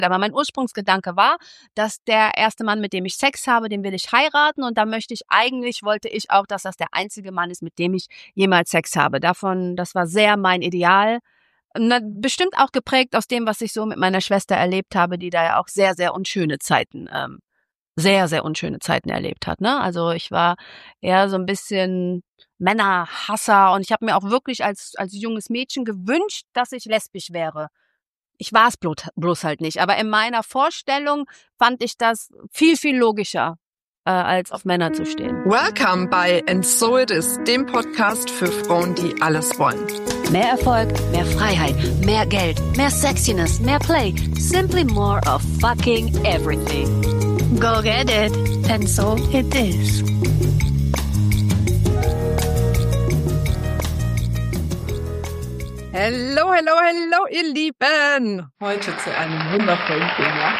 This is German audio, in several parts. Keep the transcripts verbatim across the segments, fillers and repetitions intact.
Aber mein Ursprungsgedanke war, dass der erste Mann, mit dem ich Sex habe, den will ich heiraten und da möchte ich eigentlich, wollte ich auch, dass das der einzige Mann ist, mit dem ich jemals Sex habe. Davon, das war sehr mein Ideal. Na, bestimmt auch geprägt aus dem, was ich so mit meiner Schwester erlebt habe, die da ja auch sehr, sehr unschöne Zeiten, ähm, sehr, sehr unschöne Zeiten erlebt hat, ne? Also ich war eher so ein bisschen Männerhasser und ich habe mir auch wirklich als als junges Mädchen gewünscht, dass ich lesbisch wäre. Ich war es bloß halt nicht. Aber in meiner Vorstellung fand ich das viel, viel logischer, äh, als auf Männer zu stehen. Welcome bei And So It Is, dem Podcast für Frauen, die alles wollen. Mehr Erfolg, mehr Freiheit, mehr Geld, mehr Sexiness, mehr Play. Simply more of fucking everything. Go get it. And so it is. Hello, hello, hello, ihr Lieben. Heute zu einem wundervollen Thema.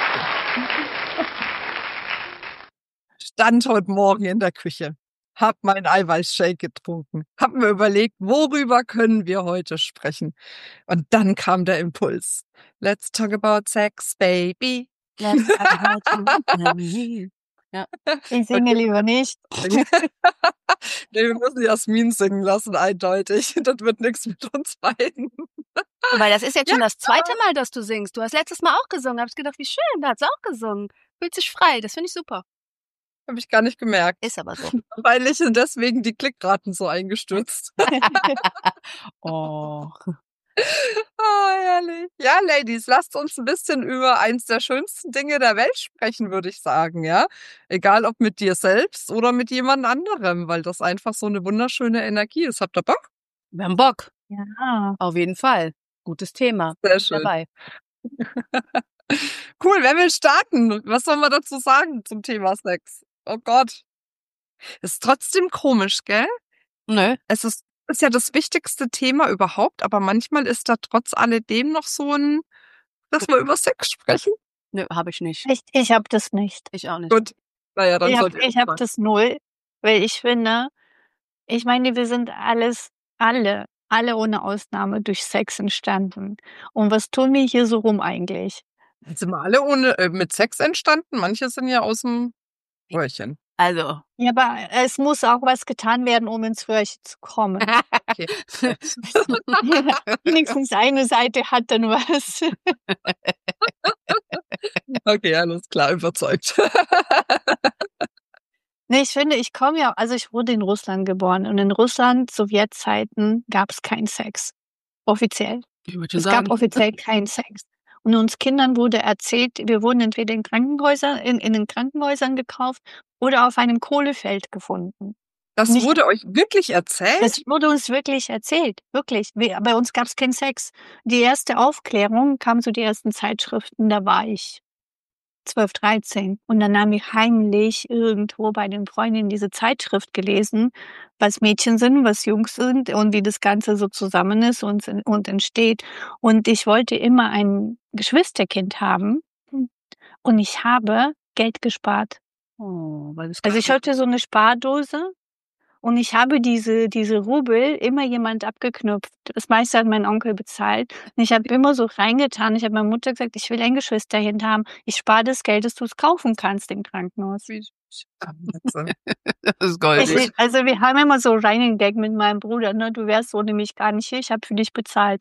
Stand heute Morgen in der Küche, hab meinen Eiweißshake getrunken, hab mir überlegt, worüber können wir heute sprechen. Und dann kam der Impuls. Let's talk about sex, baby. Let's talk about me. Ja. Ich singe Okay. lieber nicht. Nee, wir müssen Jasmin singen lassen, eindeutig. Das wird nichts mit uns beiden. Weil das ist jetzt schon Ja. das zweite Mal, dass du singst. Du hast letztes Mal auch gesungen. Hab ich gedacht, wie schön, da hat sie auch gesungen. Fühlt sich frei, das finde ich super. Habe ich gar nicht gemerkt. Ist aber so. Wahrscheinlich sind deswegen die Klickraten so eingestürzt. Oh. Oh, herrlich. Ja, Ladies, lasst uns ein bisschen über eins der schönsten Dinge der Welt sprechen, würde ich sagen, ja. Egal ob mit dir selbst oder mit jemand anderem, weil das einfach so eine wunderschöne Energie ist. Habt ihr Bock? Wir haben Bock. Ja. Auf jeden Fall. Gutes Thema. Sehr schön. Dabei. Cool, wer will starten? Was soll man dazu sagen zum Thema Sex? Oh Gott. Ist trotzdem komisch, gell? Nö. Es ist, ist ja das wichtigste Thema überhaupt, aber manchmal ist da trotz alledem noch so ein, dass wir über Sex sprechen. Nö, habe ich nicht. Ich, ich habe das nicht. Ich auch nicht. Gut. Naja, dann Ich sollt habe ihr ich hab mal. das null, weil ich finde, ich meine, wir sind alles, alle, alle ohne Ausnahme durch Sex entstanden. Und was tun wir hier so rum eigentlich? Sind wir alle ohne, äh, mit Sex entstanden? Manche sind ja aus dem Röhrchen. Also. Ja, aber es muss auch was getan werden, um ins Röhrchen zu kommen. Okay. Wenigstens eine Seite hat dann was. Okay, alles klar, überzeugt. Nee, ich finde, ich komme ja, also ich wurde in Russland geboren und in Russland, Sowjetzeiten, gab es keinen Sex. Offiziell. Ich würde Es sagen. gab offiziell keinen Sex. Und uns Kindern wurde erzählt, wir wurden entweder in Krankenhäusern, in, in den Krankenhäusern gekauft oder auf einem Kohlefeld gefunden. Das Nicht- wurde euch wirklich erzählt? Das wurde uns wirklich erzählt, wirklich. Wir, bei uns gab es keinen Sex. Die erste Aufklärung kam zu den ersten Zeitschriften, da war ich zwölf, dreizehn. Und dann nahm ich heimlich irgendwo bei den Freundinnen diese Zeitschrift gelesen, was Mädchen sind, was Jungs sind und wie das Ganze so zusammen ist und, und entsteht. Und ich wollte immer ein Geschwisterkind haben. Und ich habe Geld gespart. Oh, weil es Also ich hatte so eine Spardose und ich habe diese, diese Rubel immer jemand abgeknüpft. Das meiste hat mein Onkel bezahlt. Und ich habe immer so reingetan. Ich habe meiner Mutter gesagt, ich will ein Geschwisterchen haben. Ich spare das Geld, dass du es kaufen kannst im Krankenhaus. Wie- Ah, Wahnsinn. das ist goldig. Ich, also wir haben immer so reingedeckt mit meinem Bruder. Ne? Du wärst ohne mich gar nicht hier. Ich habe für dich bezahlt.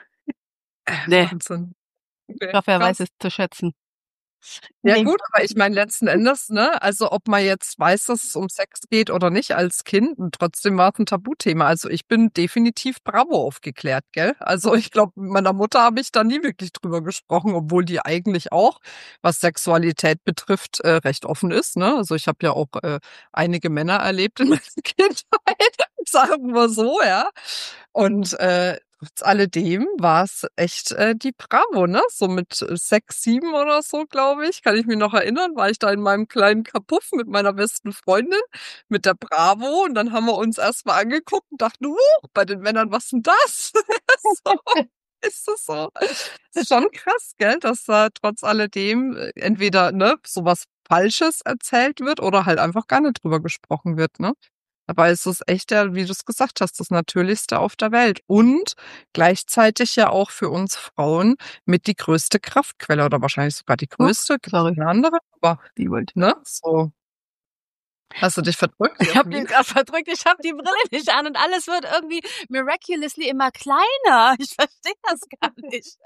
Nee. Wahnsinn. Okay, Ich hoffe, er krass. weiß es zu schätzen. Ja Nee. gut, aber ich meine letzten Endes, ne, also ob man jetzt weiß, dass es um Sex geht oder nicht als Kind, und trotzdem war es ein Tabuthema. Also ich bin definitiv bravo aufgeklärt, gell? Also ich glaube, mit meiner Mutter habe ich da nie wirklich drüber gesprochen, obwohl die eigentlich auch, was Sexualität betrifft, äh, recht offen ist, ne? Also ich habe ja auch äh, einige Männer erlebt in meiner Kindheit, sagen wir so, ja. Und äh, trotz alledem war es echt äh, die Bravo, ne? So mit äh, sechs, sieben oder so, glaube ich. Kann ich mich noch erinnern, war ich da in meinem kleinen Kapuff mit meiner besten Freundin, mit der Bravo. Und dann haben wir uns erstmal angeguckt und dachten, uh, bei den Männern, was denn das? So, ist das so? Das ist schon krass, gell? Dass da trotz alledem äh, entweder ne, sowas Falsches erzählt wird oder halt einfach gar nicht drüber gesprochen wird, ne? Aber es ist echt, ja, wie du es gesagt hast, das Natürlichste auf der Welt. Und gleichzeitig ja auch für uns Frauen mit die größte Kraftquelle oder wahrscheinlich sogar die größte. Gibt sorry. eine andere, aber Die wollte. ne, so. Hast du dich verdrückt? Ich habe Jasmin? mich gerade verdrückt, ich habe die Brille nicht an und alles wird irgendwie miraculously immer kleiner. Ich verstehe das gar nicht.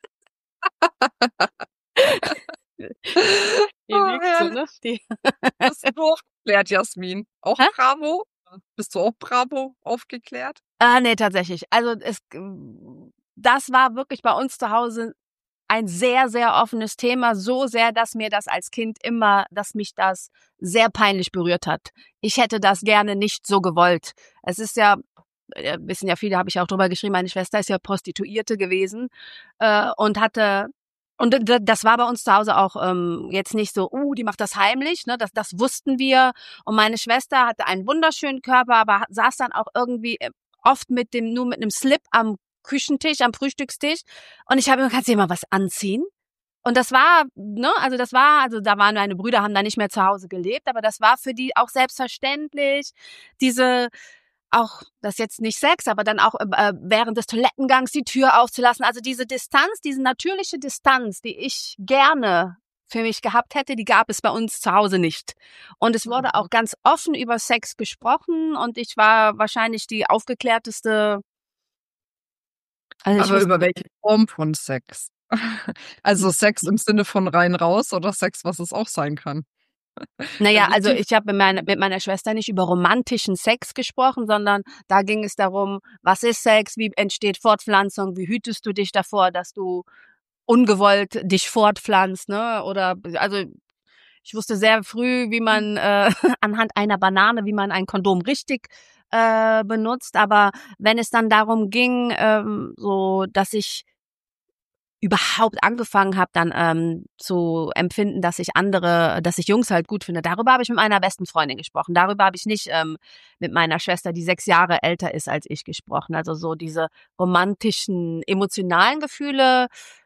Die Oh, liegt so, ja. ne? Die Bist du aufgeklärt, Jasmin? Auch Hä? Bravo? Bist du auch Bravo aufgeklärt? Ah, nee, tatsächlich. Also es, das war wirklich bei uns zu Hause ein sehr, sehr offenes Thema, so sehr, dass mir das als Kind immer, dass mich das sehr peinlich berührt hat. Ich hätte das gerne nicht so gewollt. Es ist ja, äh, wissen ja viele, habe ich auch drüber geschrieben, meine Schwester ist ja Prostituierte gewesen äh, und hatte, und d- das war bei uns zu Hause auch ähm, jetzt nicht so, uh, die macht das heimlich, ne? Das, das wussten wir. Und meine Schwester hatte einen wunderschönen Körper, aber hat- saß dann auch irgendwie äh, oft mit dem, nur mit einem Slip am Küchentisch, am Frühstückstisch. Und ich habe immer, kannst du dir mal was anziehen? Und das war, ne, also das war, also da waren meine Brüder, haben da nicht mehr zu Hause gelebt, aber das war für die auch selbstverständlich, diese, auch, das jetzt nicht Sex, aber dann auch äh, während des Toilettengangs die Tür aufzulassen. Also diese Distanz, diese natürliche Distanz, die ich gerne für mich gehabt hätte, die gab es bei uns zu Hause nicht. Und es wurde auch ganz offen über Sex gesprochen und ich war wahrscheinlich die aufgeklärteste. Also ich Aber wusste, über welche Form von Sex? Also Sex im Sinne von rein raus oder Sex, was es auch sein kann? naja, Wie also tief- ich habe mit meiner, mit meiner Schwester nicht über romantischen Sex gesprochen, sondern da ging es darum, was ist Sex, wie entsteht Fortpflanzung, wie hütest du dich davor, dass du ungewollt dich fortpflanzt, ne? Oder also ich wusste sehr früh, wie man äh, anhand einer Banane, wie man ein Kondom richtig äh, benutzt. Aber wenn es dann darum ging, ähm, so, dass ich überhaupt angefangen habe, dann ähm, zu empfinden, dass ich andere, dass ich Jungs halt gut finde. Darüber habe ich mit meiner besten Freundin gesprochen. Darüber habe ich nicht ähm, mit meiner Schwester, die sechs Jahre älter ist als ich, gesprochen. Also so diese romantischen, emotionalen Gefühle,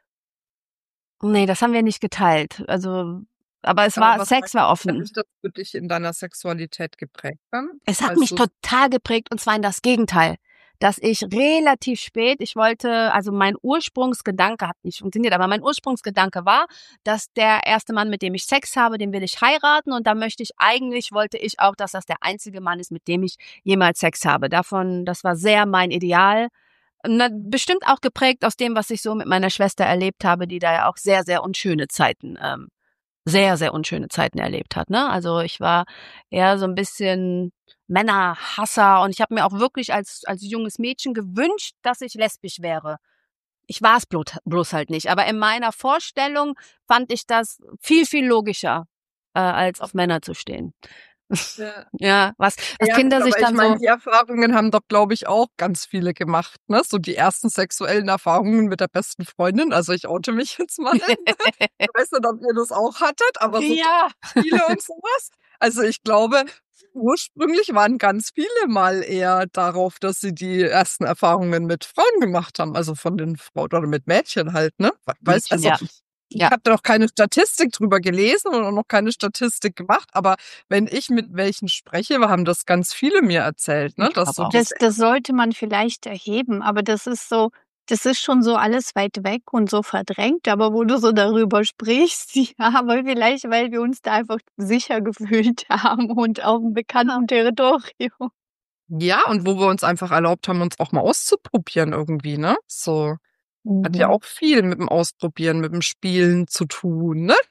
nee, das haben wir nicht geteilt. Also, aber es Aber war, was Sex war hat offen. dich das für dich in deiner Sexualität geprägt dann? Es hat Als mich du- total geprägt und zwar in das Gegenteil. Dass ich relativ spät, ich wollte, also mein Ursprungsgedanke hat nicht funktioniert, aber mein Ursprungsgedanke war, dass der erste Mann, mit dem ich Sex habe, den will ich heiraten und da möchte ich eigentlich, wollte ich auch, dass das der einzige Mann ist, mit dem ich jemals Sex habe. Davon, das war sehr mein Ideal. Na, bestimmt auch geprägt aus dem, was ich so mit meiner Schwester erlebt habe, die da ja auch sehr, sehr unschöne Zeiten, ähm, sehr, sehr unschöne Zeiten erlebt hat. Ne? Also ich war eher so ein bisschen Männerhasser und ich habe mir auch wirklich als als junges Mädchen gewünscht, dass ich lesbisch wäre. Ich war es bloß, bloß halt nicht. Aber in meiner Vorstellung fand ich das viel, viel logischer, äh, als auf Männer zu stehen. Ja. Ja, was, was Ja, Kinder gut, sich aber ich dann meine, so. die Erfahrungen haben doch, glaube ich, auch ganz viele gemacht, ne? So die ersten sexuellen Erfahrungen mit der besten Freundin. Also ich oute mich jetzt mal. Ich weiß nicht, ob ihr das auch hattet, aber so Ja. viele und sowas. Also ich glaube, ursprünglich waren ganz viele mal eher darauf, dass sie die ersten Erfahrungen mit Frauen gemacht haben. Also von den Frauen oder mit Mädchen halt, ne? Weißt, Mädchen, also ja. ich Ja. habe da noch keine Statistik drüber gelesen und auch noch keine Statistik gemacht, aber wenn ich mit welchen spreche, haben das ganz viele mir erzählt, ne? Ich Dass glaub so auch. Das, das sollte man vielleicht erheben, aber das ist so, das ist schon so alles weit weg und so verdrängt, aber wo du so darüber sprichst, ja, aber vielleicht, weil wir uns da einfach sicher gefühlt haben und auf einem bekannten Territorium. ja, und wo wir uns einfach erlaubt haben, uns auch mal auszuprobieren irgendwie, ne? So hat ja Mhm. auch viel mit dem Ausprobieren, mit dem Spielen zu tun, ne?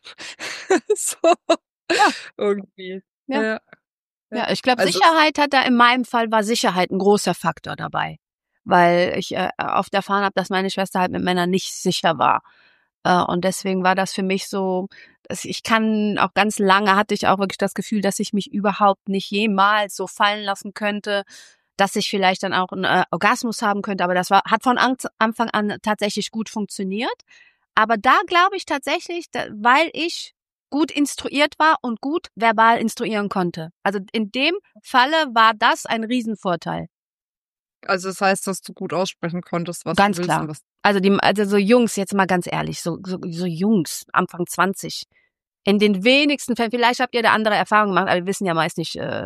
So Ja. irgendwie. Ja. Ja. Ja, ich glaube, Also Sicherheit hat da in meinem Fall war Sicherheit ein großer Faktor dabei, weil ich äh, oft erfahren habe, dass meine Schwester halt mit Männern nicht sicher war. Äh, und deswegen war das für mich so, dass ich kann auch ganz lange hatte ich auch wirklich das Gefühl, dass ich mich überhaupt nicht jemals so fallen lassen könnte, dass ich vielleicht dann auch einen äh, Orgasmus haben könnte, aber das war hat von Ang- Anfang an tatsächlich gut funktioniert. Aber da glaube ich tatsächlich, da, weil ich gut instruiert war und gut verbal instruieren konnte. Also in dem Falle war das ein Riesenvorteil. Also das heißt, dass du gut aussprechen konntest, was Ganz du willst klar. und was. Also die, also so Jungs, jetzt mal ganz ehrlich, so, so, so Jungs, Anfang zwanzig. In den wenigsten Fällen, vielleicht habt ihr da andere Erfahrungen gemacht, aber wir wissen ja meist nicht, äh,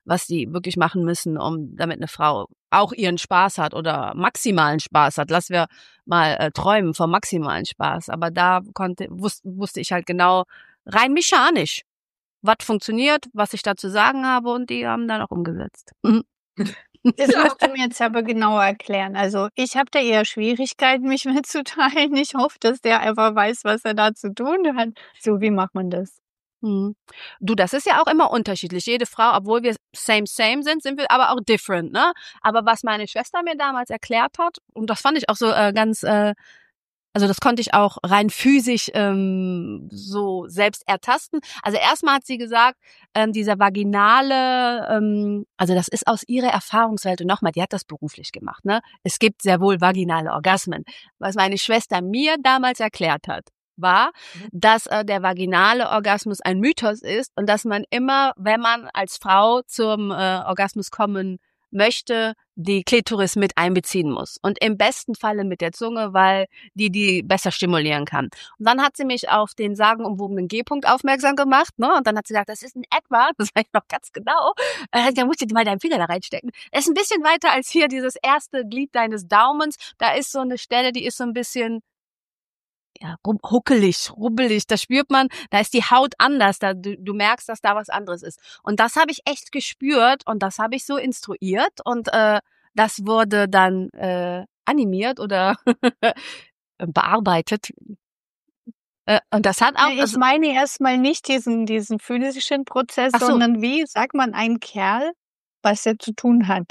was die wirklich machen müssen, um damit eine Frau auch ihren Spaß hat oder maximalen Spaß hat. Lass wir mal äh, träumen vom maximalen Spaß. Aber da konnte wus, wusste ich halt genau rein mechanisch, was funktioniert, was ich da zu sagen habe, und die haben dann auch umgesetzt. Das musst du mir jetzt aber genauer erklären. Also ich habe da eher Schwierigkeiten, mich mitzuteilen. Ich hoffe, dass der einfach weiß, was er da zu tun hat. So, wie macht man das? Hm. Du, das ist ja auch immer unterschiedlich. Jede Frau, obwohl wir same, same sind, sind wir aber auch different, ne? Aber was meine Schwester mir damals erklärt hat, und das fand ich auch so äh, ganz, äh, also das konnte ich auch rein physisch ähm, so selbst ertasten. Also erstmal hat sie gesagt, ähm, dieser vaginale, ähm, also das ist aus ihrer Erfahrungswelt, und nochmal, die hat das beruflich gemacht, ne? Es gibt sehr wohl vaginale Orgasmen. Was meine Schwester mir damals erklärt hat, war, dass äh, der vaginale Orgasmus ein Mythos ist und dass man immer, wenn man als Frau zum äh, Orgasmus kommen möchte, die Klitoris mit einbeziehen muss. Und im besten Falle mit der Zunge, weil die die besser stimulieren kann. Und dann hat sie mich auf den sagenumwobenen G-Punkt aufmerksam gemacht, ne? Und dann hat sie gesagt, das ist in etwa, das weiß ich noch ganz genau, äh, da musst du mal deinen Finger da reinstecken. Das ist ein bisschen weiter als hier dieses erste Glied deines Daumens. Da ist so eine Stelle, die ist so ein bisschen ja, huckelig, rubbelig, da spürt man, da ist die Haut anders, da du, du merkst, dass da was anderes ist. Und das habe ich echt gespürt und das habe ich so instruiert und äh, das wurde dann äh, animiert oder bearbeitet. Äh, und das hat auch... Ich Also, meine erstmal nicht diesen, diesen physischen Prozess, ach so, sondern wie sagt man ein Kerl, was er zu tun hat?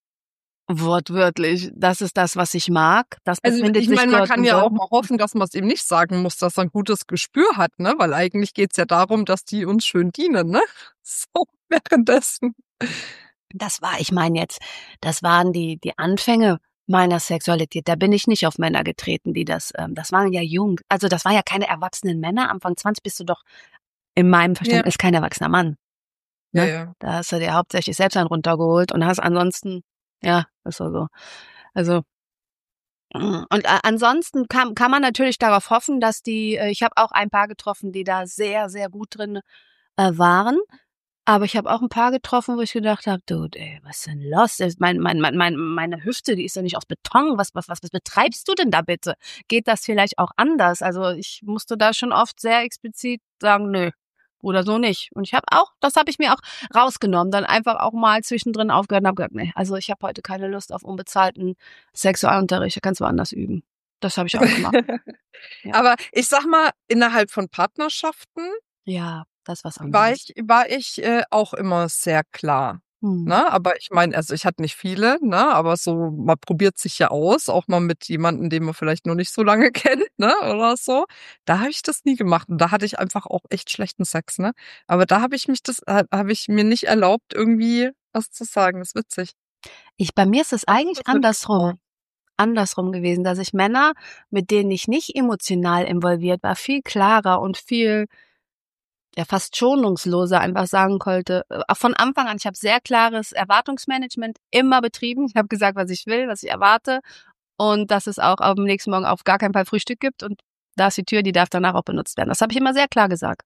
wortwörtlich, das ist das, was ich mag. Das Also befindet ich sich meine, man dort kann und ja dort. auch mal hoffen, dass man es ihm nicht sagen muss, dass er ein gutes Gespür hat, ne? Weil eigentlich geht's ja darum, dass die uns schön dienen, ne? So währenddessen. Das war, ich meine jetzt, das waren die die Anfänge meiner Sexualität. Da bin ich nicht auf Männer getreten, die das, ähm, das waren ja jung, also das waren ja keine erwachsenen Männer. Anfang zwanzig bist du doch in meinem Ja, Verständnis kein erwachsener Mann, ja, ne? ja. Da hast du dir hauptsächlich selbst einen runtergeholt und hast ansonsten, ja, ist so so. Also mm, und a- ansonsten kann kann man natürlich darauf hoffen, dass die, äh, ich habe auch ein paar getroffen, die da sehr sehr gut drin äh, waren. Aber ich habe auch ein paar getroffen, wo ich gedacht habe: „Dude, ey, was ist denn los? Das mein mein mein mein meine Hüfte, die ist doch nicht aus Beton. Was was was was betreibst du denn da bitte? Geht das vielleicht auch anders?“ Also, ich musste da schon oft sehr explizit sagen: „Nö, oder so nicht.“ Und ich habe auch, das habe ich mir auch rausgenommen, dann einfach auch mal zwischendrin aufgehört und habe gesagt: „Ne, also, ich habe heute keine Lust auf unbezahlten Sexualunterricht, da kannst du woanders üben.“ Das habe ich auch gemacht. Ja. Aber ich sag mal, innerhalb von Partnerschaften Ja, das ist was war anderes. ich war ich äh, auch immer sehr klar, Mhm. ne? Aber ich meine, also ich hatte nicht viele, ne? Aber so, man probiert sich ja aus, auch mal mit jemandem, den man vielleicht noch nicht so lange kennt, ne? Oder so. Da habe ich das nie gemacht und da hatte ich einfach auch echt schlechten Sex, ne? Aber da habe ich mich das ha habe ich mir nicht erlaubt, irgendwie was zu sagen. Das ist witzig. Ich bei mir ist es eigentlich Das mit andersrum. Frauen. andersrum gewesen, dass ich Männer, mit denen ich nicht emotional involviert war, viel klarer und viel, ja, fast schonungsloser einfach sagen konnte. Äh, auch von Anfang an, ich habe sehr klares Erwartungsmanagement immer betrieben. Ich habe gesagt, was ich will, was ich erwarte und dass es auch am nächsten Morgen auf gar keinen Fall Frühstück gibt und da ist die Tür, die darf danach auch benutzt werden. Das habe ich immer sehr klar gesagt.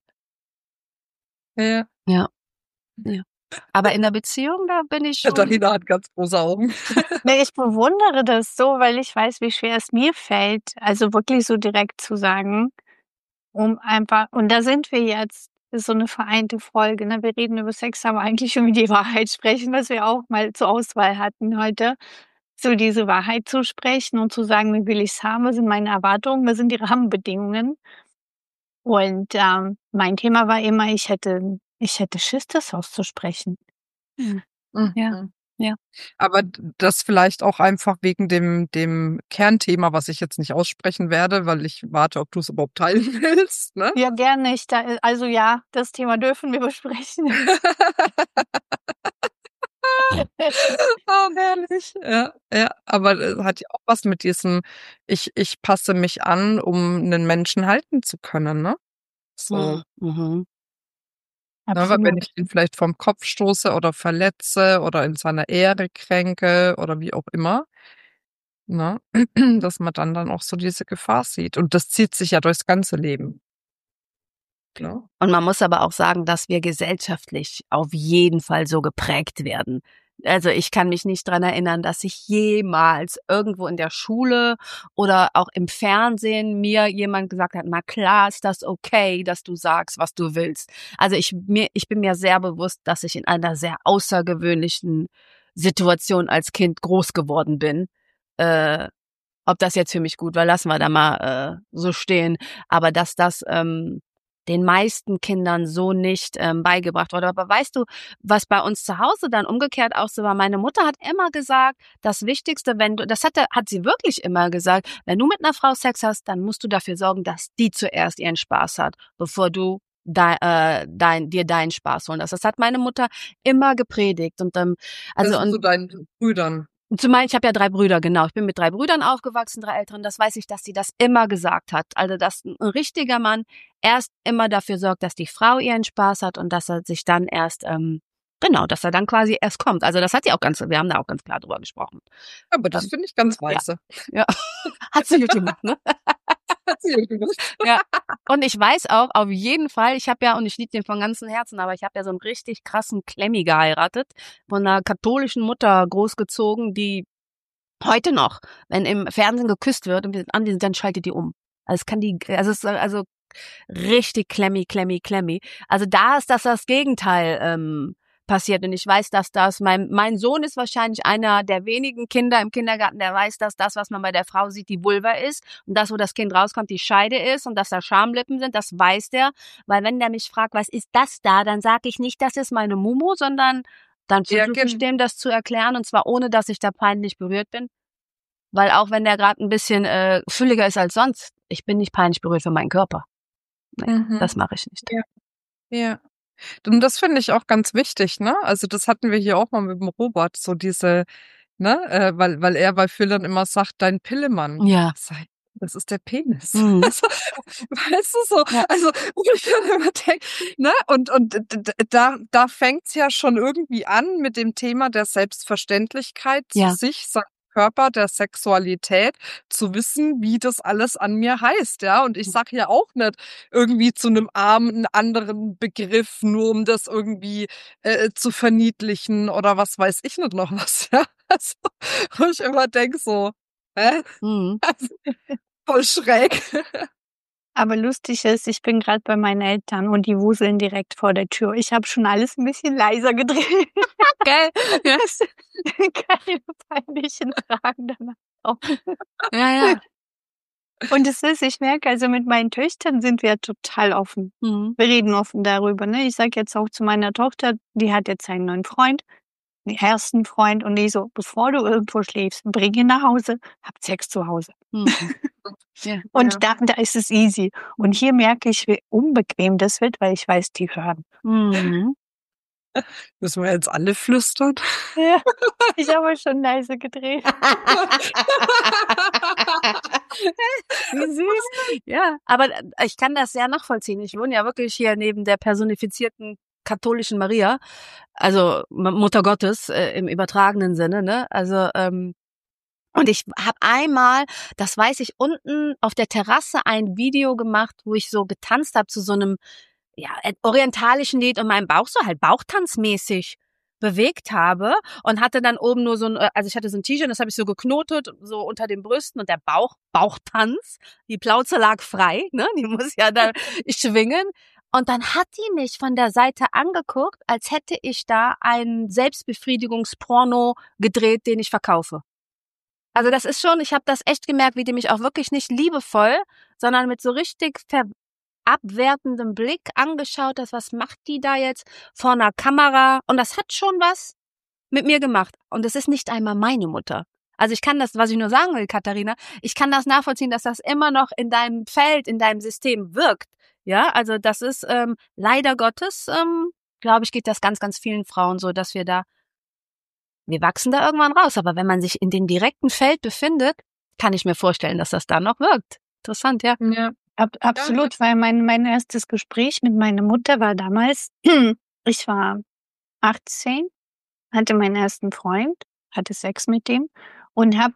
Ja. Ja, ja. Aber in der Beziehung, da bin ich schon... Katharina hat ganz große Augen. Nee, ich bewundere das so, weil ich weiß, wie schwer es mir fällt, also wirklich so direkt zu sagen, um einfach, und da sind wir jetzt, ist so eine vereinte Folge, ne? Wir reden über Sex, aber eigentlich schon über die Wahrheit sprechen, was wir auch mal zur Auswahl hatten heute. So diese Wahrheit zu sprechen und zu sagen, wie will ich's haben, was sind meine Erwartungen, was sind die Rahmenbedingungen. Und, ähm, mein Thema war immer, ich hätte ich hätte Schiss, das auszusprechen. Hm. Ja, Mhm. ja. Aber d das vielleicht auch einfach wegen dem dem Kernthema, was ich jetzt nicht aussprechen werde, weil ich warte, ob du's überhaupt teilen willst, ne? Ja, gerne. Ich da äh, also ja, das Thema dürfen wir besprechen. Oh, herrlich. Ja, ja, aber äh, hat ja auch was mit diesem, ich ich passe mich an, um 'nen Menschen halten zu können, ne? So, Mhm. Mhm. ne, weil wenn Absolut. ich ihn vielleicht vom Kopf stoße oder verletze oder in seiner Ehre kränke oder wie auch immer, ne, dass man dann dann auch so diese Gefahr sieht. Und das zieht sich ja durchs ganze Leben. Ne? Und man muss aber auch sagen, dass wir gesellschaftlich auf jeden Fall so geprägt werden. Also ich kann mich nicht dran erinnern, dass ich jemals irgendwo in der Schule oder auch im Fernsehen mir jemand gesagt hat, na klar ist das okay, dass du sagst, was du willst. Also ich, mir, ich bin mir sehr bewusst, dass ich in einer sehr außergewöhnlichen Situation als Kind groß geworden bin. Äh, ob das jetzt für mich gut war, lassen wir da mal äh, so stehen. Aber dass das ähm, den meisten Kindern so nicht ähm, beigebracht wurde. Aber weißt du, was bei uns zu Hause dann umgekehrt auch so war? Meine Mutter hat immer gesagt, das Wichtigste, wenn du, das hat, hat sie wirklich immer gesagt, wenn du mit einer Frau Sex hast, dann musst du dafür sorgen, dass die zuerst ihren Spaß hat, bevor du dein, äh, dein, dir deinen Spaß holen lässt. Das hat meine Mutter immer gepredigt. Und ähm, also Das und zu deinen Brüdern. Zumal ich habe ja drei Brüder, genau. Ich bin mit drei Brüdern aufgewachsen, drei Älteren. Das weiß ich, dass sie das immer gesagt hat. Also, dass ein richtiger Mann erst immer dafür sorgt, dass die Frau ihren Spaß hat und dass er sich dann erst, ähm, genau, dass er dann quasi erst kommt. Also, das hat sie auch ganz, wir haben da auch ganz klar drüber gesprochen. Aber das Ähm, finde ich ganz weise. Ja, hat sie gut gemacht, ne? Hat sie gut gemacht. Ja. Und ich weiß auch, auf jeden Fall, ich habe ja, und ich liebe den von ganzem Herzen, aber ich habe ja so einen richtig krassen Klemmi geheiratet, von einer katholischen Mutter großgezogen, die heute noch, wenn im Fernsehen geküsst wird und wir sind anwesend, dann schaltet die um. Also es kann die, also es ist also richtig klemmi, klemmi, klemmi. Also da ist das das Gegenteil ähm, passiert. Und ich weiß, dass das, mein mein Sohn ist wahrscheinlich einer der wenigen Kinder im Kindergarten, der weiß, dass das, was man bei der Frau sieht, die Vulva ist und das, wo das Kind rauskommt, die Scheide ist und dass da Schamlippen sind, das weiß der. Weil wenn der mich fragt, was ist das da, dann sage ich nicht, das ist meine Mumu, sondern dann Ja, versuche ich gen- dem das zu erklären und zwar ohne, dass ich da peinlich berührt bin. Weil auch wenn der gerade ein bisschen äh, fülliger ist als sonst, ich bin nicht peinlich berührt für meinen Körper. Nee, Mhm. das mache ich nicht. Ja. Ja. Und das finde ich auch ganz wichtig, ne? Also das hatten wir hier auch mal mit dem Robert, so diese, ne, äh, weil, weil er bei Phil dann immer sagt, dein Pillemann. Ja. Sei, das ist der Penis. Mhm. Also, weißt du so, Ja. also wo ich dann immer denke, ne, und, und d- d- da, da fängt's ja schon irgendwie an mit dem Thema der Selbstverständlichkeit zu Ja. sich, seinem Körper, der Sexualität, zu wissen, wie das alles an mir heißt, ja. Und ich sag ja auch nicht irgendwie zu einem Arm einen anderen Begriff, nur um das irgendwie äh, zu verniedlichen oder was weiß ich nicht noch was, ja. Also, wo ich immer denke so, hä? Mhm. Also, voll schräg. Aber lustig ist, ich bin gerade bei meinen Eltern und die wuseln direkt vor der Tür. Ich habe schon alles ein bisschen leiser gedreht. Gell? Ja. Keine peinlichen Fragen danach. auch. Ja, ja. Und es ist, ich merke, also mit meinen Töchtern sind wir total offen. Mhm. Wir reden offen darüber. Ne? Ich sage jetzt auch zu meiner Tochter, die hat jetzt einen neuen Freund, den ersten Freund, und ich so, bevor du irgendwo schläfst, bring ihn nach Hause, habt Sex zu Hause. Mhm. Ja. Und Ja. da, da ist es easy. Und hier merke ich, wie unbequem das wird, weil ich weiß, die hören. Mhm. Müssen wir jetzt alle flüstern? Ja, ich habe schon leise gedreht. Wie süß. Ja, aber äh, ich kann das sehr nachvollziehen. Ich wohne ja wirklich hier neben der personifizierten katholischen Maria, also M- Mutter Gottes äh, im übertragenen Sinne, ne? Also ähm, und ich habe einmal, das weiß ich, unten auf der Terrasse ein Video gemacht, wo ich so getanzt habe zu so einem ja, äh, orientalischen Lied und meinen Bauch so halt bauchtanzmäßig bewegt habe und hatte dann oben nur so ein, äh, also ich hatte so ein T-Shirt, das habe ich so geknotet, so unter den Brüsten und der Bauch, Bauchtanz, die Plauze lag frei, ne, die muss ja da schwingen. Und dann hat die mich von der Seite angeguckt, als hätte ich da einen Selbstbefriedigungsporno gedreht, den ich verkaufe. Also das ist schon, ich habe das echt gemerkt, wie die mich auch wirklich nicht liebevoll, sondern mit so richtig ver abwertendem Blick angeschaut hat, was macht die da jetzt vor einer Kamera? Und das hat schon was mit mir gemacht. Und es ist nicht einmal meine Mutter. Also ich kann das, was ich nur sagen will, Katharina, ich kann das nachvollziehen, dass das immer noch in deinem Feld, in deinem System wirkt. Ja, also das ist ähm, leider Gottes, ähm, glaube ich, geht das ganz, ganz vielen Frauen so, dass wir da, wir wachsen da irgendwann raus. Aber wenn man sich in dem direkten Feld befindet, kann ich mir vorstellen, dass das da noch wirkt. Interessant, ja. Ja. Ab, absolut, weil mein, mein erstes Gespräch mit meiner Mutter war damals, ich war achtzehn, hatte meinen ersten Freund, hatte Sex mit dem und habe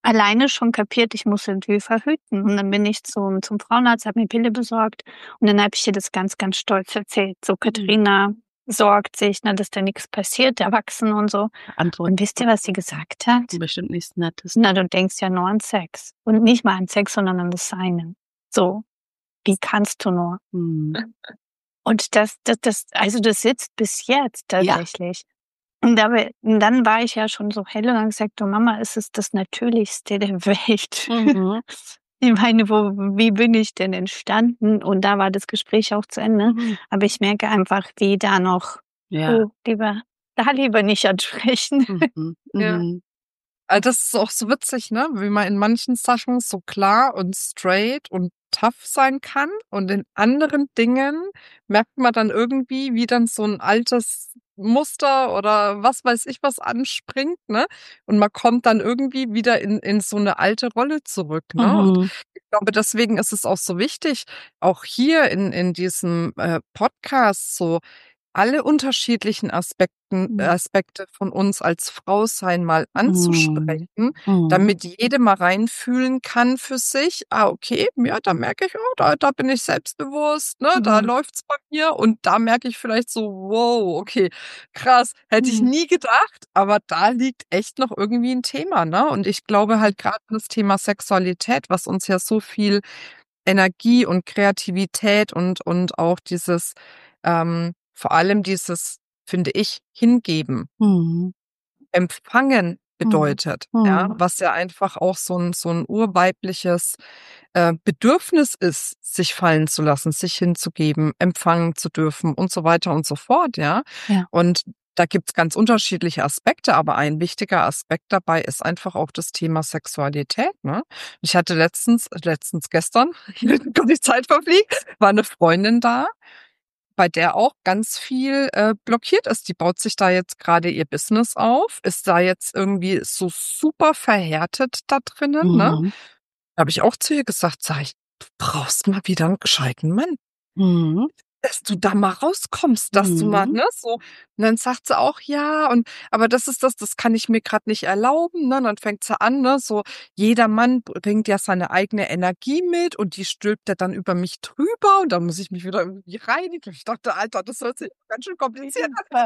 alleine schon kapiert, ich muss irgendwie verhüten. Und dann bin ich zum, zum Frauenarzt, habe mir Pille besorgt und dann habe ich ihr das ganz, ganz stolz erzählt. So, Katharina sorgt sich, ne, dass da nichts passiert, erwachsen und so. Antwort Und wisst ihr, was sie gesagt hat? bestimmt nichts Nettes. Na, du denkst ja nur an Sex. Und nicht mal an Sex, sondern an das Seinen. So, wie kannst du nur? Hm. Und das, das, das, also das sitzt bis jetzt Ja. tatsächlich. Und, dabei, und dann war ich ja schon so hell und habe gesagt, du Mama, es ist das Natürlichste der Welt. Mhm. Ich meine, wo, wie bin ich denn entstanden? Und da war das Gespräch auch zu Ende. Mhm. Aber ich merke einfach, wie da noch, Ja. oh, lieber, da lieber nicht ansprechen. Mhm. Ja. Mhm. Also das ist auch so witzig, ne? Wie man in manchen Sachen so klar und straight und tough sein kann und in anderen Dingen merkt man dann irgendwie, wie dann so ein altes Muster oder was weiß ich was anspringt, ne? Und man kommt dann irgendwie wieder in, in so eine alte Rolle zurück, ne? Und Mhm. ich glaube, deswegen ist es auch so wichtig, auch hier in, in diesem äh, Podcast so alle unterschiedlichen Aspekten, Mhm. Aspekte von uns als Frau sein mal anzusprechen, Mhm. damit jede mal reinfühlen kann für sich, ah, okay, ja, da merke ich, oh, da, da bin ich selbstbewusst, ne, da Mhm. läuft's bei mir und da merke ich vielleicht so, wow, okay, krass, hätte ich Mhm. nie gedacht, aber da liegt echt noch irgendwie ein Thema, ne? Und ich glaube halt gerade das Thema Sexualität, was uns ja so viel Energie und Kreativität und, und auch dieses, ähm, vor allem dieses, finde ich, Hingeben, Mhm. Empfangen Mhm. bedeutet, ja, Mhm. was ja einfach auch so ein, so ein urweibliches äh, Bedürfnis ist, sich fallen zu lassen, sich hinzugeben, empfangen zu dürfen und so weiter und so fort, ja. Ja. Und da gibt's ganz unterschiedliche Aspekte, aber ein wichtiger Aspekt dabei ist einfach auch das Thema Sexualität, ne? Ich hatte letztens, letztens gestern, Gott, die Zeit verfliegt, war eine Freundin da, bei der auch ganz viel äh, blockiert ist. Die baut sich da jetzt gerade ihr Business auf, ist da jetzt irgendwie so super verhärtet da drinnen, ne? Mhm. Da habe ich auch zu ihr gesagt, sag ich, du brauchst mal wieder einen gescheiten Mann, Mhm. dass du da mal rauskommst, dass du mal, Mhm. ne, so. Und dann sagt sie auch, ja, und aber das ist das, das kann ich mir gerade nicht erlauben, ne? Und dann fängt sie an, ne, so, jeder Mann bringt ja seine eigene Energie mit und die stülpt er dann über mich drüber und dann muss ich mich wieder irgendwie reinigen. Ich dachte, Alter, das hört sich ganz schön kompliziert an.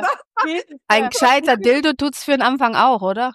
Ein gescheiter Dildo tut's für den Anfang auch, oder?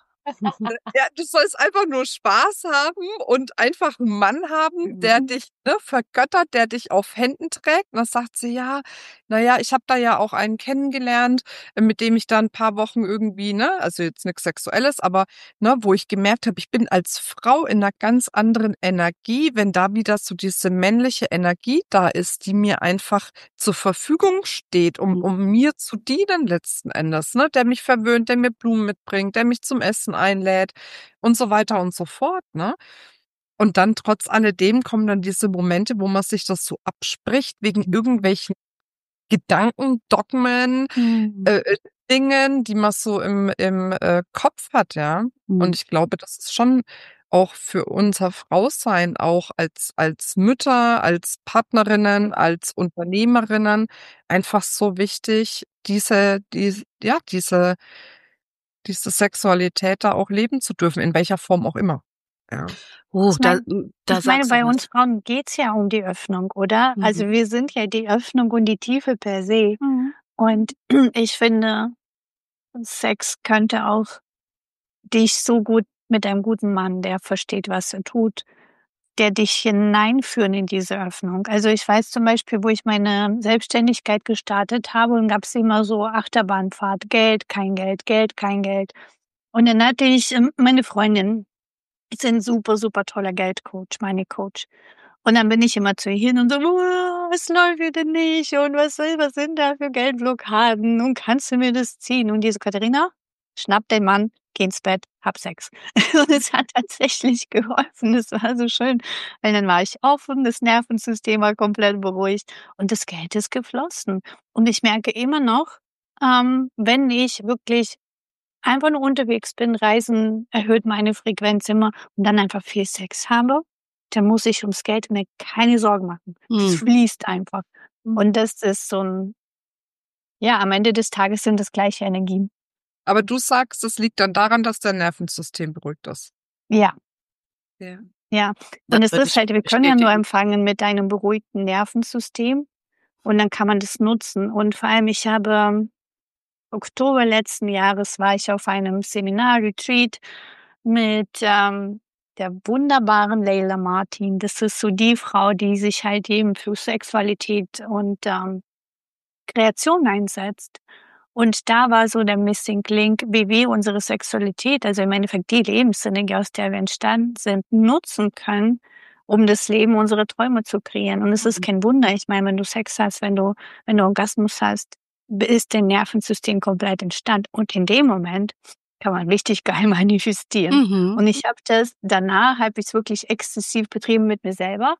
Ja, du sollst einfach nur Spaß haben und einfach einen Mann haben, der Mhm. dich, ne, vergöttert, der dich auf Händen trägt. Und dann sagt sie, ja, na ja, ich habe da ja auch einen kennengelernt, äh, mit dem ich da ein paar Wochen irgendwie, ne, also jetzt nichts Sexuelles, aber, ne, wo ich gemerkt habe, ich bin als Frau in einer ganz anderen Energie, wenn da wieder so diese männliche Energie da ist, die mir einfach zur Verfügung steht, um, Mhm. um mir zu dienen letzten Endes, ne, der mich verwöhnt, der mir Blumen mitbringt, der mich zum Essen einlädt und so weiter und so fort, ne? Und dann trotz alledem kommen dann diese Momente, wo man sich das so abspricht wegen irgendwelchen Gedanken, Dogmen, Mhm. äh, äh, Dingen, die man so im, im äh, Kopf hat, ja. Und Mhm. ich glaube, das ist schon auch für unser Frausein, auch als, als Mütter, als Partnerinnen, als Unternehmerinnen einfach so wichtig, diese, die, ja, diese, diese Sexualität da auch leben zu dürfen, in welcher Form auch immer. Ja. Oh, Ich da, meine, da ich meine, sagst du bei was. uns Frauen geht's ja um die Öffnung, oder? Also Mhm. wir sind ja die Öffnung und die Tiefe per se. Mhm. Und ich finde, Sex könnte auch dich so gut mit einem guten Mann, der versteht, was er tut, der dich hineinführen in diese Öffnung. Also ich weiß zum Beispiel, wo ich meine Selbstständigkeit gestartet habe, und gab es immer so Achterbahnfahrt, Geld, kein Geld, Geld, kein Geld. Und dann hatte ich ähm, meine Freundin, ist ein super, super toller Geldcoach, meine Coach. Und dann bin ich immer zu ihr hin und so, "Wow, es läuft wieder nicht und was, was sind da für Geldblockaden und kannst du mir das ziehen?" Und diese Katharina, schnapp den Mann, geh ins Bett, hab Sex. Und es hat tatsächlich geholfen. Das war so schön, weil dann war ich offen, das Nervensystem war komplett beruhigt und das Geld ist geflossen. Und ich merke immer noch, ähm, wenn ich wirklich einfach nur unterwegs bin, Reisen erhöht meine Frequenz immer und dann einfach viel Sex habe, dann muss ich ums Geld mir keine Sorgen machen. Das Mhm. fließt einfach. Und das ist so ein, ja, am Ende des Tages sind das gleiche Energien. Aber du sagst, es liegt dann daran, dass dein Nervensystem beruhigt ist. Ja, Ja. Ja, Das und es würde ist ich halt, wir können ja nur bestätigen. empfangen mit einem beruhigten Nervensystem und dann kann man das nutzen. Und vor allem, ich habe ähm, Oktober letzten Jahres war ich auf einem Seminar-Retreat mit ähm, der wunderbaren Leila Martin. Das ist so die Frau, die sich halt eben für Sexualität und ähm, Kreation einsetzt. Und da war so der Missing Link, wie wir unsere Sexualität, also im Endeffekt die Lebensenergie, aus der wir entstanden sind, nutzen können, um das Leben unserer Träume zu kreieren. Und es ist kein Wunder. Ich meine, wenn du Sex hast, wenn du, wenn du Orgasmus hast, ist dein Nervensystem komplett entstand. Und in dem Moment kann man richtig geil manifestieren. Mhm. Und ich habe das, danach habe ich es wirklich exzessiv betrieben mit mir selber.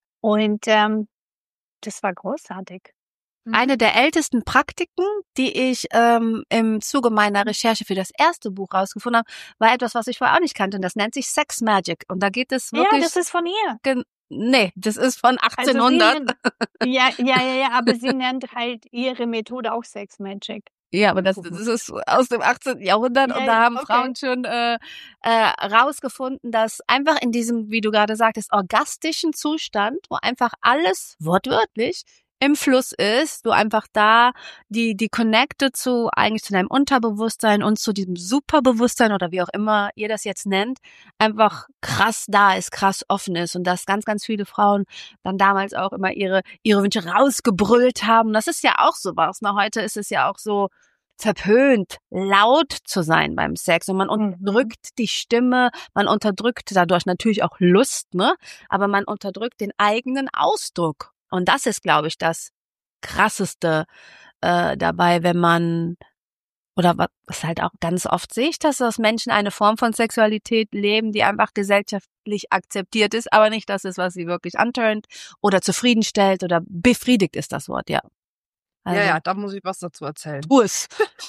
Und ähm, das war großartig. Eine der ältesten Praktiken, die ich ähm, im Zuge meiner Recherche für das erste Buch rausgefunden habe, war etwas, was ich vorher auch nicht kannte. Und das nennt sich Sex Magic. Und da geht es wirklich... Ja, das ist von ihr. gen- nee, das ist von Also sie achtzehnhundert. nennt, ja, ja, ja, ja, aber sie nennt halt ihre Methode auch Sex Magic. Ja, aber das, das ist aus dem achtzehnten. Jahrhundert Ja, und da haben okay. Frauen schon äh, äh, rausgefunden, dass einfach in diesem, wie du gerade sagtest, orgastischen Zustand, wo einfach alles wortwörtlich im Fluss ist, du einfach da die die Connecte zu eigentlich zu deinem Unterbewusstsein und zu diesem Superbewusstsein oder wie auch immer ihr das jetzt nennt, einfach krass da ist, krass offen ist und dass ganz, ganz viele Frauen dann damals auch immer ihre ihre Wünsche rausgebrüllt haben. Das ist ja auch sowas. Na, heute ist es ja auch so verpönt, laut zu sein beim Sex und man unterdrückt die Stimme, man unterdrückt dadurch natürlich auch Lust, ne? Aber man unterdrückt den eigenen Ausdruck. Und das ist, glaube ich, das Krasseste äh, dabei, wenn man, oder wa- was halt auch ganz oft sehe ich, das, dass Menschen eine Form von Sexualität leben, die einfach gesellschaftlich akzeptiert ist, aber nicht das ist, was sie wirklich antörnt oder zufriedenstellt oder befriedigt ist das Wort, ja. Also, Ja, ja, da muss ich was dazu erzählen. tu es.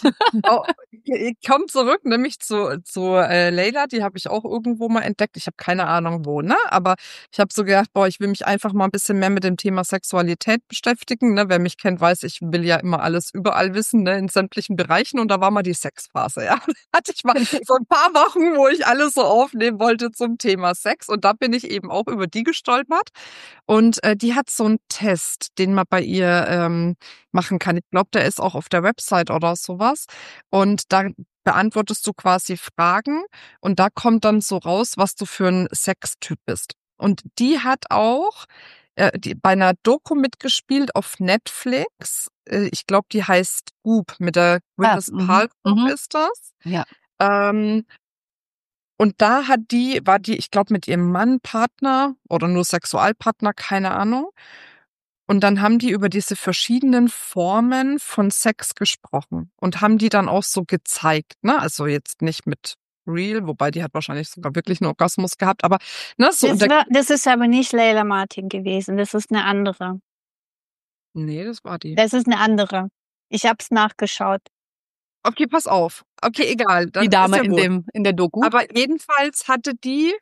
Oh, ich ich komme zurück, nämlich zu zu äh, Leila, die habe ich auch irgendwo mal entdeckt. Ich habe keine Ahnung wo, ne? Aber ich habe so gedacht, boah, ich will mich einfach mal ein bisschen mehr mit dem Thema Sexualität beschäftigen. Ne? Wer mich kennt, weiß, ich will ja immer alles überall wissen, ne? In sämtlichen Bereichen. Und da war mal die Sexphase, ja. Hatte ich mal so ein paar Wochen, wo ich alles so aufnehmen wollte zum Thema Sex. Und da bin ich eben auch über die gestolpert. Und äh, die hat so einen Test, den man bei ihr ähm, machen kann. Ich glaube, der ist auch auf der Website oder sowas. Und da beantwortest du quasi Fragen und da kommt dann so raus, was du für ein Sextyp bist. Und die hat auch äh, die, bei einer Doku mitgespielt auf Netflix. Äh, ich glaube, die heißt Goop, mit der Gwyneth mhm, Paltrow mhm. ist das. Ja. Ähm, und da hat die, war die, ich glaube, mit ihrem Mann Partner oder nur Sexualpartner, keine Ahnung. Und dann haben die über diese verschiedenen Formen von Sex gesprochen und haben die dann auch so gezeigt, ne? Also jetzt nicht mit Real, wobei die hat wahrscheinlich sogar wirklich einen Orgasmus gehabt, aber ne, so Das, und der, war, das ist aber nicht Leila Martin gewesen, das ist eine andere. nee, das war die. Das ist eine andere. Ich habe es nachgeschaut. Okay, pass auf. Okay, egal. Dann Die Dame ist ja in wurscht. dem in der Doku. Aber jedenfalls hatte die,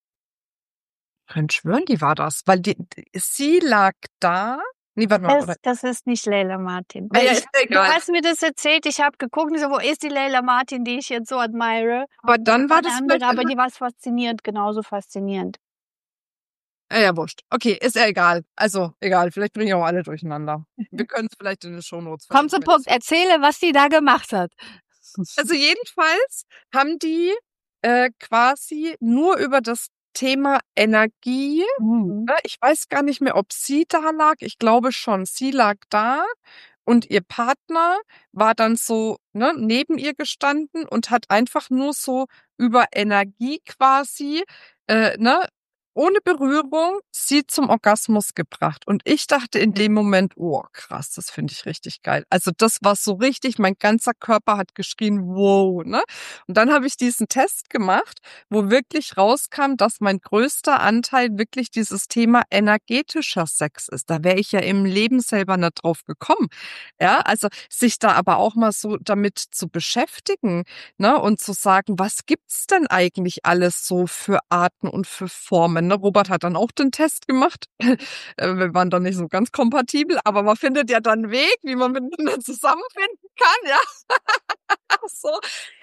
ich könnte schwören, die war das, weil die, die sie lag da. Nee, warte mal. Das, Oder, das ist nicht Leila Martin. Ah, ja, ich, ist ja du egal. hast mir das erzählt, ich habe geguckt und so, wo ist die Leila Martin, die ich jetzt so admire? Aber dann war Eine das andere, vielleicht, aber die war faszinierend, genauso faszinierend. ja, ja, wurscht. Okay, ist ja egal. Also, egal. Vielleicht bringen wir auch alle durcheinander. Wir können es vielleicht in den Shownotes Komm zum verlinken, Punkt, erzähle, was sie da gemacht hat. Also jedenfalls haben die äh, quasi nur über das Thema Energie, Mhm. ne, ich weiß gar nicht mehr, ob sie da lag, ich glaube schon, sie lag da und ihr Partner war dann so ne, neben ihr gestanden und hat einfach nur so über Energie quasi, äh, ne, ohne Berührung sie zum Orgasmus gebracht. Und ich dachte in dem Moment, oh krass, das finde ich richtig geil. Also das war so richtig, mein ganzer Körper hat geschrien, wow, ne? Und dann habe ich diesen Test gemacht, wo wirklich rauskam, dass mein größter Anteil wirklich dieses Thema energetischer Sex ist. Da wäre ich ja im Leben selber nicht drauf gekommen. Ja, also sich da aber auch mal so damit zu beschäftigen, ne? Und zu sagen, was gibt's denn eigentlich alles so für Arten und für Formen? Ne? Robert hat dann auch den Test gemacht. Wir waren dann nicht so ganz kompatibel, aber man findet ja dann einen Weg, wie man miteinander zusammenfinden kann, ja. so.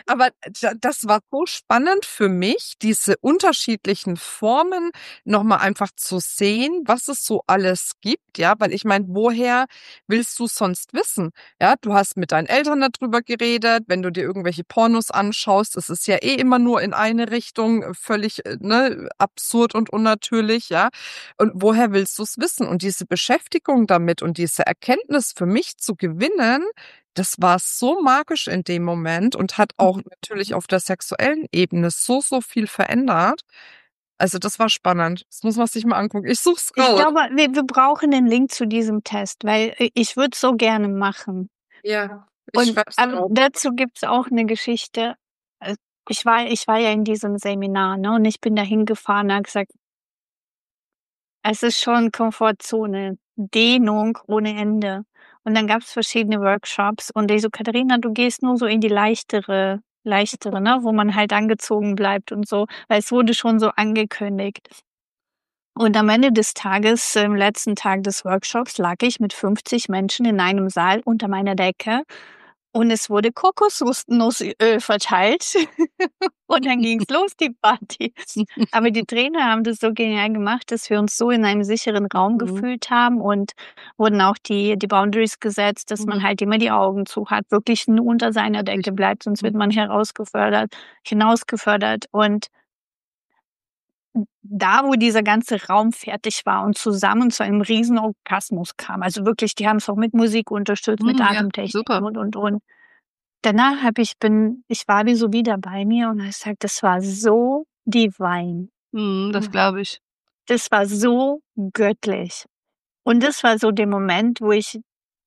Aber da- das war so spannend für mich, diese unterschiedlichen Formen nochmal einfach zu sehen, was es so alles gibt, ja, weil ich meine, woher willst du sonst wissen? Ja, du hast mit deinen Eltern darüber geredet, wenn du dir irgendwelche Pornos anschaust, es ist ja eh immer nur in eine Richtung, äh, völlig, äh, ne, absurd und unnatürlich, ja. Und woher willst du es wissen? Und diese Beschäftigung damit und diese Erkenntnis für mich zu gewinnen, das war so magisch in dem Moment und hat auch natürlich auf der sexuellen Ebene so, so viel verändert. Also das war spannend. Das muss man sich mal angucken. Ich such's Ich raus. glaube, wir, wir brauchen den Link zu diesem Test, weil äh, ich würde so gerne machen. Ja, ich Und schreib's aber drauf. dazu gibt's auch eine Geschichte. Äh, Ich war, ich war ja in diesem Seminar, ne, und ich bin da hingefahren und habe gesagt, es ist schon Komfortzone, Dehnung ohne Ende. Und dann gab's verschiedene Workshops und ich so, Katharina, du gehst nur so in die leichtere, leichtere, ne, wo man halt angezogen bleibt und so, weil es wurde schon so angekündigt. Und am Ende des Tages, im letzten Tag des Workshops, lag ich mit fünfzig Menschen in einem Saal unter meiner Decke und es wurde Kokosnussöl verteilt. Und dann ging's los, die Party. Aber die Trainer haben das so genial gemacht, dass wir uns so in einem sicheren Raum Mhm. gefühlt haben und wurden auch die, die Boundaries gesetzt, dass man Mhm. halt immer die Augen zu hat, wirklich nur unter seiner Decke bleibt, sonst wird man herausgefördert, hinausgefördert. Und da, wo dieser ganze Raum fertig war und zusammen zu einem riesen Orgasmus kam, also wirklich, die haben es auch mit Musik unterstützt, mit Mhm, ja, Atemtechnik super. und, und, und. Danach habe ich bin, ich war wie so wieder bei mir und habe gesagt, das war so divine. Mhm, das glaube ich. Das war so göttlich. Und das war so der Moment, wo ich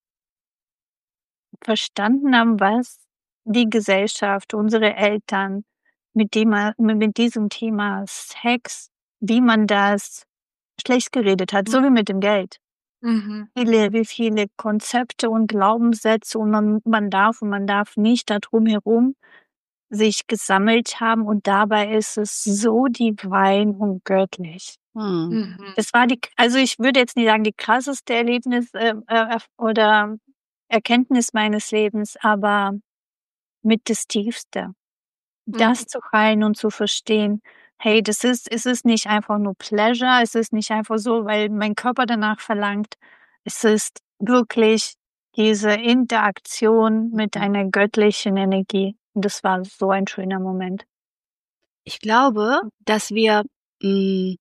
verstanden habe, was die Gesellschaft, unsere Eltern mit dem, mit diesem Thema Sex, wie man das schlecht geredet hat, so wie mit dem Geld. Mhm. Viele, wie viele Konzepte und Glaubenssätze und man, man darf und man darf nicht da drumherum sich gesammelt haben und dabei ist es so divine und göttlich. Mhm. Mhm. Das war die, also ich würde jetzt nicht sagen die krasseste Erlebnis äh, äh, oder Erkenntnis meines Lebens, aber mit das Tiefste. Das Mhm. zu heilen und zu verstehen, hey, das ist, es ist nicht einfach nur Pleasure, es ist nicht einfach so, weil mein Körper danach verlangt. Es ist wirklich diese Interaktion mit einer göttlichen Energie. Und das war so ein schöner Moment. Ich glaube, dass wir, mh,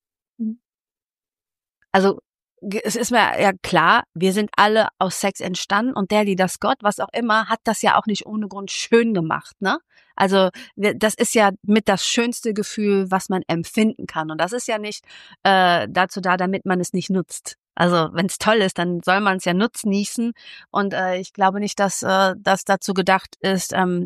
also ge- es ist mir ja klar, wir sind alle aus Sex entstanden und der, die das Gott, was auch immer, hat das ja auch nicht ohne Grund schön gemacht, ne? Also wir- das ist ja mit das schönste Gefühl, was man empfinden kann und das ist ja nicht äh, dazu da, damit man es nicht nutzt. Also wenn es toll ist, dann soll man es ja nutznießen und äh, ich glaube nicht, dass äh, das dazu gedacht ist, ähm,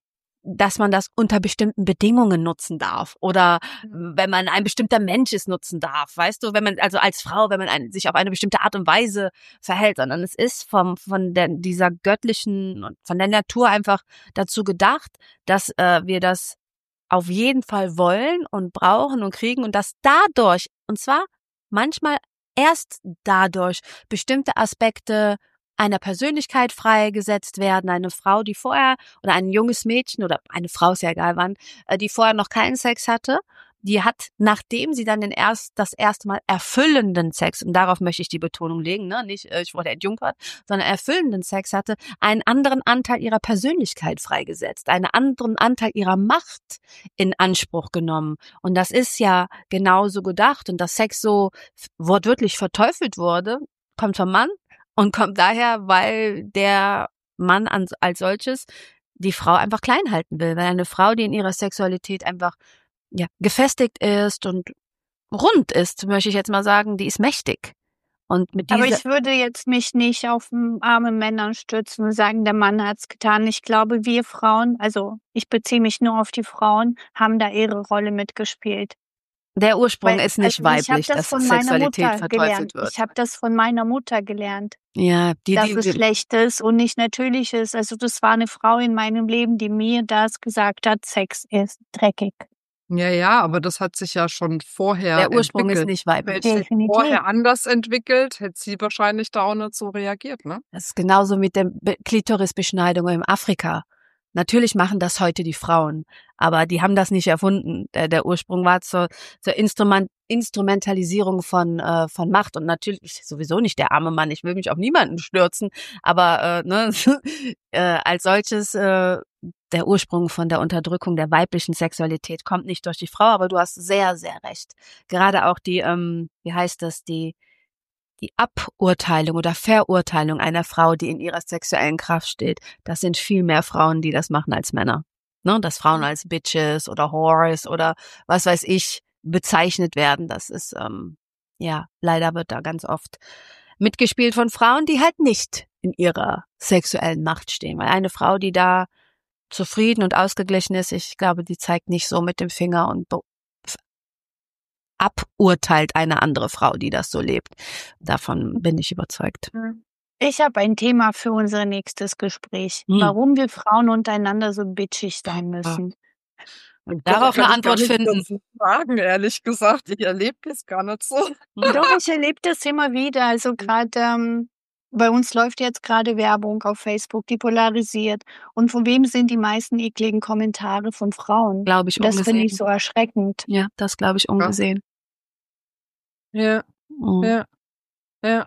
dass man das unter bestimmten Bedingungen nutzen darf oder wenn man ein bestimmter Mensch ist, nutzen darf, weißt du, wenn man, also als Frau, wenn man ein, sich auf eine bestimmte Art und Weise verhält, sondern es ist vom, von der, dieser göttlichen und von der Natur einfach dazu gedacht, dass äh, wir das auf jeden Fall wollen und brauchen und kriegen und dass dadurch, und zwar manchmal erst dadurch, bestimmte Aspekte einer Persönlichkeit freigesetzt werden. Eine Frau, die vorher, oder ein junges Mädchen, oder eine Frau, ist ja egal wann, äh, die vorher noch keinen Sex hatte, die hat, nachdem sie dann den erst, das erste Mal erfüllenden Sex, und darauf möchte ich die Betonung legen, ne, nicht, äh, ich wurde entjungfert, sondern erfüllenden Sex hatte, einen anderen Anteil ihrer Persönlichkeit freigesetzt, einen anderen Anteil ihrer Macht in Anspruch genommen. Und das ist ja genauso gedacht. Und dass Sex so wortwörtlich verteufelt wurde, kommt vom Mann und kommt daher, weil der Mann an, als solches die Frau einfach klein halten will. Weil eine Frau, die in ihrer Sexualität einfach ja gefestigt ist und rund ist, möchte ich jetzt mal sagen, die ist mächtig. Und mit Aber dieser ich würde jetzt mich nicht auf arme Männer stützen und sagen, der Mann hat's getan. Ich glaube, wir Frauen, also ich beziehe mich nur auf die Frauen, haben da ihre Rolle mitgespielt. der Ursprung Weil, ist nicht also ich habe weiblich, das dass von meiner Sexualität Mutter verteufelt gelernt. wird. Ich habe das von meiner Mutter gelernt, Ja, die, dass die, es die schlecht ist und nicht natürlich ist. Also das war eine Frau in meinem Leben, die mir das gesagt hat, Sex ist dreckig. Ja, ja, aber das hat sich ja schon vorher der Ursprung ist entwickelt. nicht Hätte weiblich. sich Definitiv. vorher anders entwickelt, hätte sie wahrscheinlich da auch nicht so reagiert, ne? Das ist genauso mit der Be- Klitorisbeschneidung in Afrika. Natürlich machen das heute die Frauen, aber die haben das nicht erfunden. Der, der Ursprung war zur, zur Instrument, Instrumentalisierung von äh, von Macht und natürlich sowieso nicht der arme Mann. Ich will mich auf niemanden stürzen, aber äh, ne, äh, als solches äh, der Ursprung von der Unterdrückung der weiblichen Sexualität kommt nicht durch die Frau, aber du hast sehr, sehr recht. Gerade auch die, ähm, wie heißt das, die die Aburteilung oder Verurteilung einer Frau, die in ihrer sexuellen Kraft steht, das sind viel mehr Frauen, die das machen als Männer. Ne? Dass Frauen als Bitches oder Whores oder was weiß ich bezeichnet werden, das ist, ähm, ja, leider wird da ganz oft mitgespielt von Frauen, die halt nicht in ihrer sexuellen Macht stehen. Weil eine Frau, die da zufrieden und ausgeglichen ist, ich glaube, die zeigt nicht so mit dem Finger und aburteilt eine andere Frau, die das so lebt. Davon bin ich überzeugt. Ich habe ein Thema für unser nächstes Gespräch. Hm. Warum wir Frauen untereinander so bitchig sein müssen. Und darauf eine Antwort finden. Fragen, ehrlich gesagt. Ich erlebe das gar nicht so. Doch, ich erlebe das immer wieder. Also gerade ähm, bei uns läuft jetzt gerade Werbung auf Facebook, die polarisiert. Und von wem sind die meisten ekligen Kommentare? Von Frauen. Glaube ich Das finde ich ungesehen. so erschreckend. Ja, das glaube ich ungesehen. Ja, Mhm. ja, ja.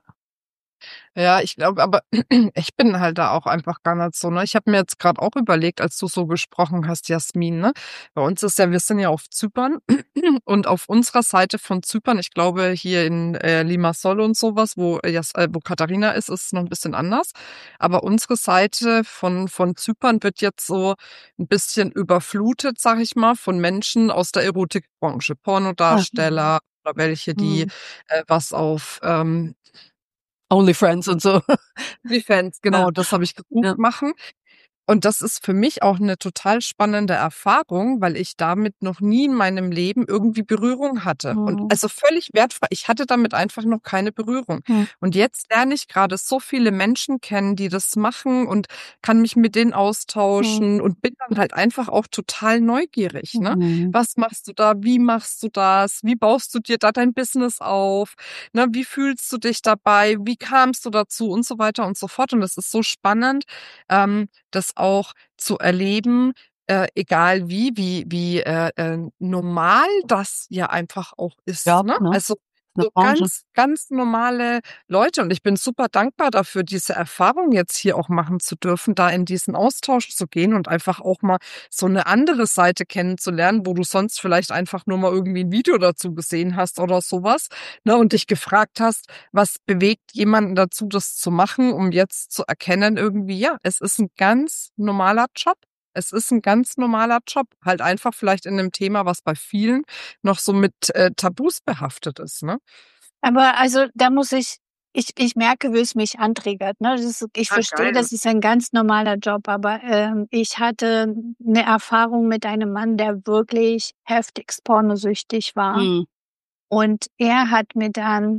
Ja, ich glaube, aber ich bin halt da auch einfach gar nicht so, ne? Ich habe mir jetzt gerade auch überlegt, als du so gesprochen hast, Jasmin, ne? Bei uns ist ja, wir sind ja auf Zypern und auf unserer Seite von Zypern, ich glaube hier in äh, Limassol und sowas, wo äh, Jas- äh, wo Katharina ist, ist es noch ein bisschen anders. Aber unsere Seite von von Zypern wird jetzt so ein bisschen überflutet, sag ich mal, von Menschen aus der Erotikbranche, Pornodarsteller oder welche, die Mhm. äh, was auf ähm, OnlyFriends und so. OnlyFans, genau, Ja. das habe ich geguckt, Ja. machen. Und das ist für mich auch eine total spannende Erfahrung, weil ich damit noch nie in meinem Leben irgendwie Berührung hatte. Und Mhm. also völlig wertfrei. Ich hatte damit einfach noch keine Berührung. Mhm. Und jetzt lerne ich gerade so viele Menschen kennen, die das machen und kann mich mit denen austauschen und bin dann halt einfach auch total neugierig, ne? Mhm. Was machst du da? Wie machst du das? Wie baust du dir da dein Business auf? Ne? Wie fühlst du dich dabei? Wie kamst du dazu? Und so weiter und so fort. Und das ist so spannend, ähm, das auch zu erleben, äh, egal wie, wie, wie äh, äh, normal das ja einfach auch ist. Ja, Ne? ne? Also Eine so Branche. ganz, ganz normale Leute. Und ich bin super dankbar dafür, diese Erfahrung jetzt hier auch machen zu dürfen, da in diesen Austausch zu gehen und einfach auch mal so eine andere Seite kennenzulernen, wo du sonst vielleicht einfach nur mal irgendwie ein Video dazu gesehen hast oder sowas, ne, und dich gefragt hast, was bewegt jemanden dazu, das zu machen, um jetzt zu erkennen irgendwie, ja, es ist ein ganz normaler Job. Es ist ein ganz normaler Job, halt einfach vielleicht in einem Thema, was bei vielen noch so mit äh, Tabus behaftet ist, ne? Aber also da muss ich, ich, ich merke, wie es mich antriggert. Ne? Das ist, ich Ah, verstehe, geil. das ist ein ganz normaler Job, aber ähm, ich hatte eine Erfahrung mit einem Mann, der wirklich heftigst pornosüchtig war. Mhm. Und er hat mir dann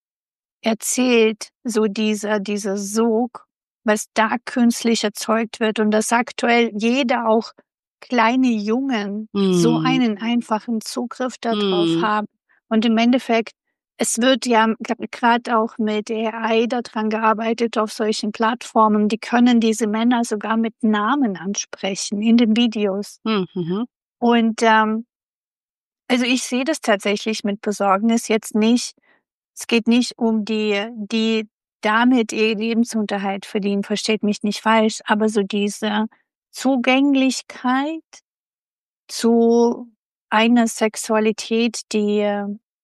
erzählt, so dieser, dieser Sog, was da künstlich erzeugt wird und dass aktuell jeder, auch kleine Jungen, so Mhm. einen einfachen Zugriff darauf Mhm. haben. Und im Endeffekt, es wird ja gerade auch mit A I daran gearbeitet auf solchen Plattformen, die können diese Männer sogar mit Namen ansprechen in den Videos. Mhm. Und ähm, also ich sehe das tatsächlich mit Besorgnis jetzt nicht. Es geht nicht um die, die damit ihr Lebensunterhalt verdienen, versteht mich nicht falsch, aber so diese Zugänglichkeit zu einer Sexualität, die, äh,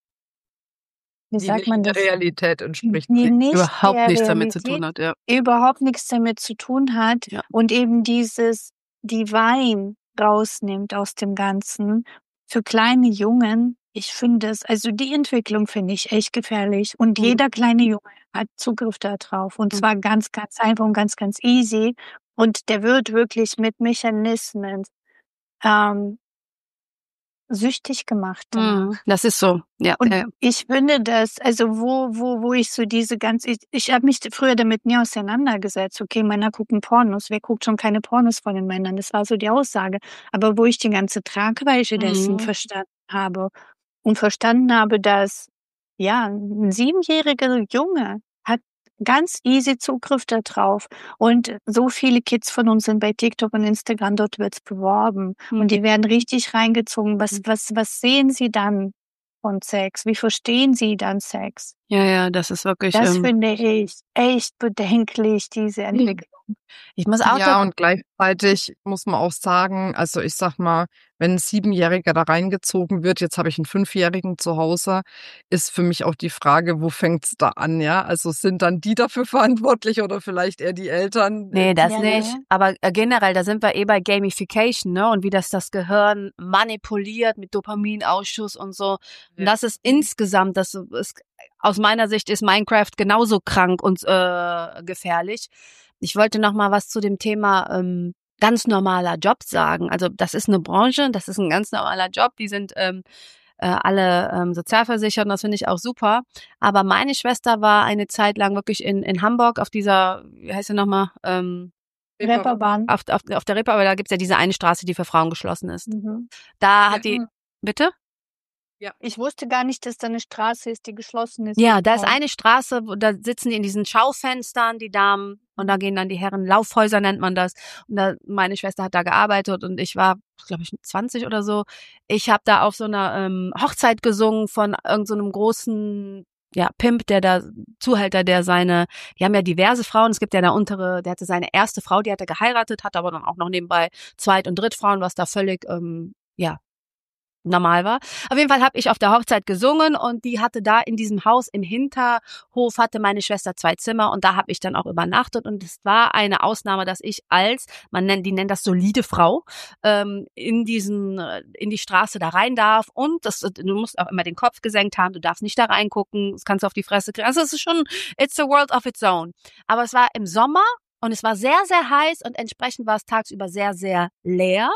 wie Die sagt nicht man der das, Realität entspricht. die nicht Überhaupt der nichts damit zu tun Realität, hat, ja. überhaupt nichts damit zu tun hat Ja. und eben dieses Divine rausnimmt aus dem Ganzen. Für kleine Jungen, ich finde es, also die Entwicklung finde ich echt gefährlich und Mhm. jeder kleine Junge hat Zugriff da drauf und Mhm. zwar ganz, ganz einfach und ganz, ganz easy und der wird wirklich mit Mechanismen ähm, süchtig gemacht danach. Mhm. Das ist so, ja. Und ja. ich finde das, also wo, wo, wo ich so diese ganz, ich, ich habe mich früher damit nie auseinandergesetzt. Okay, Männer gucken Pornos. Wer guckt schon keine Pornos von den Männern? Das war so die Aussage. Aber wo ich die ganze Tragweite dessen Mhm. verstanden habe und verstanden habe, dass, ja, ein siebenjähriger Junge hat ganz easy Zugriff da drauf. Und so viele Kids von uns sind bei TikTok und Instagram, dort wird's beworben. Hm. Und die werden richtig reingezogen. Was, was, was sehen sie dann von Sex? Wie verstehen sie dann Sex? Ja, ja, das ist wirklich, Das ähm, finde ich echt bedenklich, diese Entwicklung. ich muss auch Ja, da, und gleichzeitig muss man auch sagen, also ich sag mal, wenn ein Siebenjähriger da reingezogen wird, jetzt habe ich einen Fünfjährigen zu Hause, ist für mich auch die Frage, wo fängt's da an, ja? Also sind dann die dafür verantwortlich oder vielleicht eher die Eltern? nee, das Ja, nicht. ja. Aber äh, generell, da sind wir eh bei Gamification, ne? Und wie das das Gehirn manipuliert mit Dopaminausschuss und so. Und das ist insgesamt, das ist, aus meiner Sicht ist Minecraft genauso krank und äh, gefährlich. Ich wollte noch mal was zu dem Thema ähm, ganz normaler Job sagen. Also das ist eine Branche, das ist ein ganz normaler Job. Die sind ähm, äh, alle ähm, sozialversichert und das finde ich auch super. Aber meine Schwester war eine Zeit lang wirklich in in Hamburg auf dieser, wie heißt sie nochmal, ähm, Rapperbahn. auf, auf, auf der Rippe, aber da gibt's ja diese eine Straße, die für Frauen geschlossen ist. Mhm. Da hat Ja. die, bitte? Ich wusste gar nicht, dass da eine Straße ist, die geschlossen ist. Ja, für da ist Frauen. eine Straße, wo da sitzen die in diesen Schaufenstern, die Damen, und da gehen dann die Herren, Laufhäuser nennt man das. Und da, meine Schwester hat da gearbeitet und ich war, glaube ich, zwanzig oder so. Ich habe da auf so einer ähm, Hochzeit gesungen von irgend so einem großen, ja, Pimp, der da, Zuhälter, der seine, die haben ja diverse Frauen, es gibt ja eine untere, der hatte seine erste Frau, die hat er geheiratet, hat aber dann auch noch nebenbei Zweit- und Drittfrauen, was da völlig, ähm, ja, normal war. Auf jeden Fall habe ich auf der Hochzeit gesungen und die hatte da in diesem Haus im Hinterhof hatte meine Schwester zwei Zimmer und da habe ich dann auch übernachtet und es war eine Ausnahme, dass ich als, man nennt, die nennen das solide Frau, ähm, in diesen, in die Straße da rein darf und das, du musst auch immer den Kopf gesenkt haben, du darfst nicht da reingucken, das kannst du auf die Fresse kriegen. Also es ist schon, it's a world of its own. Aber es war im Sommer und es war sehr, sehr heiß und entsprechend war es tagsüber sehr, sehr leer.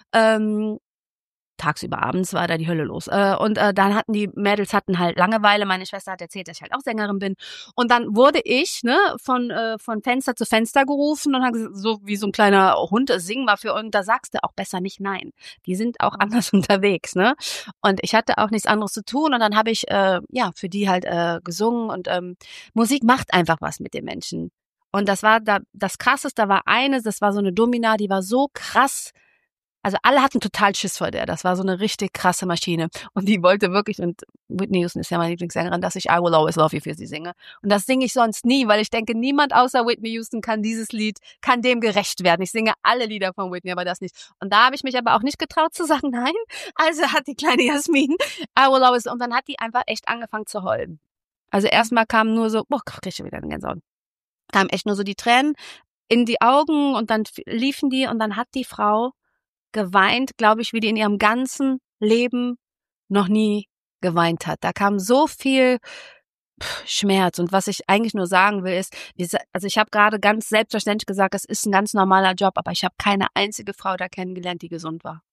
Ähm, tagsüber, abends war da die Hölle los. Äh, und äh, dann hatten die Mädels hatten halt Langeweile. Meine Schwester hat erzählt, dass ich halt auch Sängerin bin. Und dann wurde ich ne von äh, von Fenster zu Fenster gerufen und hat gesagt, so wie so ein kleiner Hund, sing mal für uns. Da sagst du auch besser nicht nein. Die sind auch anders unterwegs, ne? Und ich hatte auch nichts anderes zu tun. Und dann habe ich äh, ja für die halt äh, gesungen. Und ähm, Musik macht einfach was mit den Menschen. Und das war da das Krasseste. Da war eine, das war so eine Domina, die war so krass. Also alle hatten total Schiss vor der. Das war so eine richtig krasse Maschine. Und die wollte wirklich, und Whitney Houston ist ja meine Lieblingssängerin, dass ich I Will Always Love You für sie singe. Und das singe ich sonst nie, weil ich denke, niemand außer Whitney Houston kann dieses Lied, kann dem gerecht werden. Ich singe alle Lieder von Whitney, aber das nicht. Und da habe ich mich aber auch nicht getraut zu sagen, nein. Also hat die kleine Jasmin I Will Always, und dann hat die einfach echt angefangen zu heulen. Also erstmal kam nur so, boah, krieg ich schon wieder eine Gänsehaut. Kamen echt nur so die Tränen in die Augen und dann liefen die und dann hat die Frau geweint, glaube ich, wie die in ihrem ganzen Leben noch nie geweint hat. Da kam so viel pff, Schmerz. Und was ich eigentlich nur sagen will, ist, also ich habe gerade ganz selbstverständlich gesagt, es ist ein ganz normaler Job, aber ich habe keine einzige Frau da kennengelernt, die gesund war.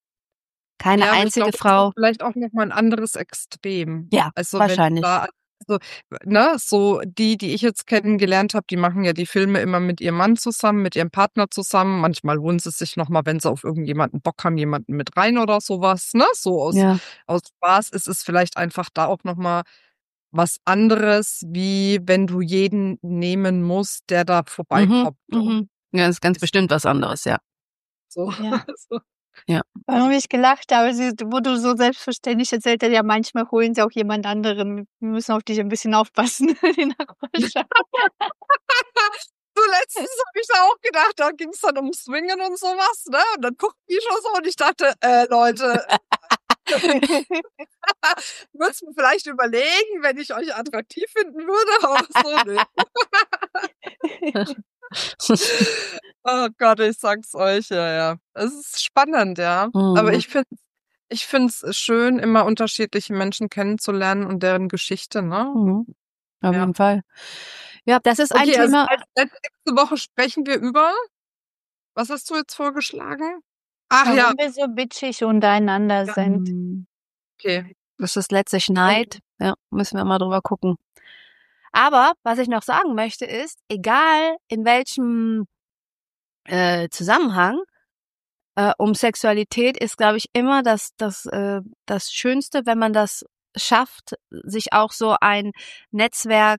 Keine Ja, aber einzige ich glaub, Frau. Das ist vielleicht auch nochmal ein anderes Extrem. Ja, also wahrscheinlich. Wenn da, also, ne, so die, die ich jetzt kennengelernt habe, die machen ja die Filme immer mit ihrem Mann zusammen, mit ihrem Partner zusammen. Manchmal holen sie sich nochmal, wenn sie auf irgendjemanden Bock haben, jemanden mit rein oder sowas. Ne? So aus, Ja. aus Spaß ist es vielleicht einfach da auch nochmal was anderes, wie wenn du jeden nehmen musst, der da vorbeikommt. Mhm, mhm. Ja, das ist ganz bestimmt was anderes, ja. So. Ja. so. Warum ich gelacht habe, sie, wo du so selbstverständlich erzählt hast, ja, manchmal holen sie auch jemand anderen. Wir müssen auf dich ein bisschen aufpassen, die Nachbarschaft. So letztens habe ich da auch gedacht, da ging es dann um Swingen und sowas, ne? Und dann guckten die schon so und ich dachte, äh, Leute, würdest mir vielleicht überlegen, wenn ich euch attraktiv finden würde, aber so, ne. Oh Gott, ich sag's euch, ja, ja. Es ist spannend, ja. Mhm. Aber ich finde ich find's schön, immer unterschiedliche Menschen kennenzulernen und deren Geschichte, ne? Mhm. Auf Ja. jeden Fall. Ja, das ist ein Okay, also Thema. als- als nächste Woche sprechen wir über. Was hast du jetzt vorgeschlagen? Ach Warum ja, wir so bitchig untereinander Ja. sind. Mhm. okay. Das ist letztlich Neid. Ja, müssen wir mal drüber gucken. Aber was ich noch sagen möchte ist, egal in welchem äh, Zusammenhang, äh, um Sexualität ist, glaube ich, immer das, das, äh, das Schönste, wenn man das schafft, sich auch so ein Netzwerk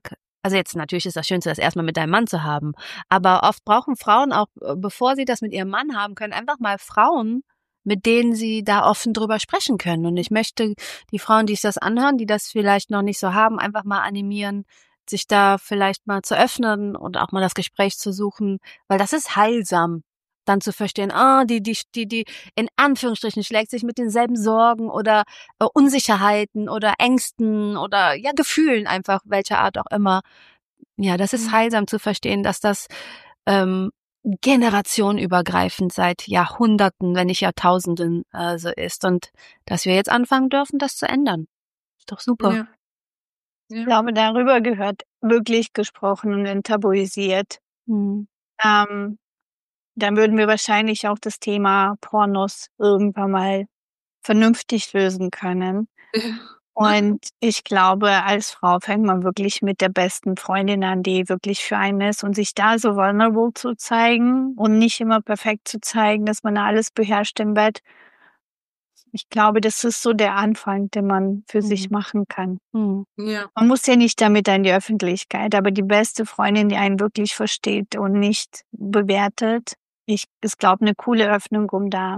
Also jetzt natürlich ist das Schönste, das erstmal mit deinem Mann zu haben. Aber oft brauchen Frauen auch, äh, bevor sie das mit ihrem Mann haben können, einfach mal Frauen, mit denen sie da offen drüber sprechen können. Und ich möchte die Frauen, die sich das anhören, die das vielleicht noch nicht so haben, einfach mal animieren, sich da vielleicht mal zu öffnen und auch mal das Gespräch zu suchen, weil das ist heilsam, dann zu verstehen, ah, die, die, die, die, in Anführungsstrichen schlägt sich mit denselben Sorgen oder äh, Unsicherheiten oder Ängsten oder ja, Gefühlen einfach, welcher Art auch immer. Ja, das ist Mhm. heilsam zu verstehen, dass das ähm, generationenübergreifend seit Jahrhunderten, wenn nicht Jahrtausenden äh, so ist und dass wir jetzt anfangen dürfen, das zu ändern. Ist doch super. Ja. Ich Ja. glaube, darüber gehört wirklich gesprochen und enttabuisiert. Hm. Ähm, dann würden wir wahrscheinlich auch das Thema Pornos irgendwann mal vernünftig lösen können. Und ich glaube, als Frau fängt man wirklich mit der besten Freundin an, die wirklich für einen ist und sich da so vulnerable zu zeigen und nicht immer perfekt zu zeigen, dass man alles beherrscht im Bett. Ich glaube, das ist so der Anfang, den man für sich Mhm. machen kann. Hm. Ja. Man muss ja nicht damit an die Öffentlichkeit, aber die beste Freundin, die einen wirklich versteht und nicht bewertet, ich ist, glaube, eine coole Öffnung, um da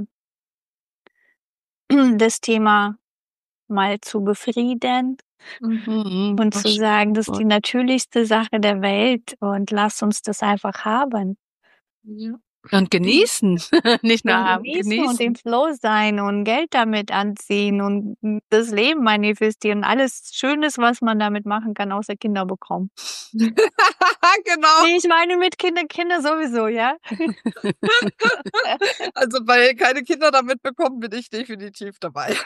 das Thema mal zu befrieden Mhm. und Ach, zu sagen, das ist gut. die natürlichste Sache der Welt und lass uns das einfach haben. Ja. Und genießen. Nicht nur Und haben, genießen und genießen. im Flow sein und Geld damit anziehen und das Leben manifestieren. Alles Schönes, was man damit machen kann, außer Kinder bekommen. Genau. Nee, ich meine mit Kinder, Kinder sowieso, ja? Also bei keine Kinder damit bekommen, bin ich definitiv dabei.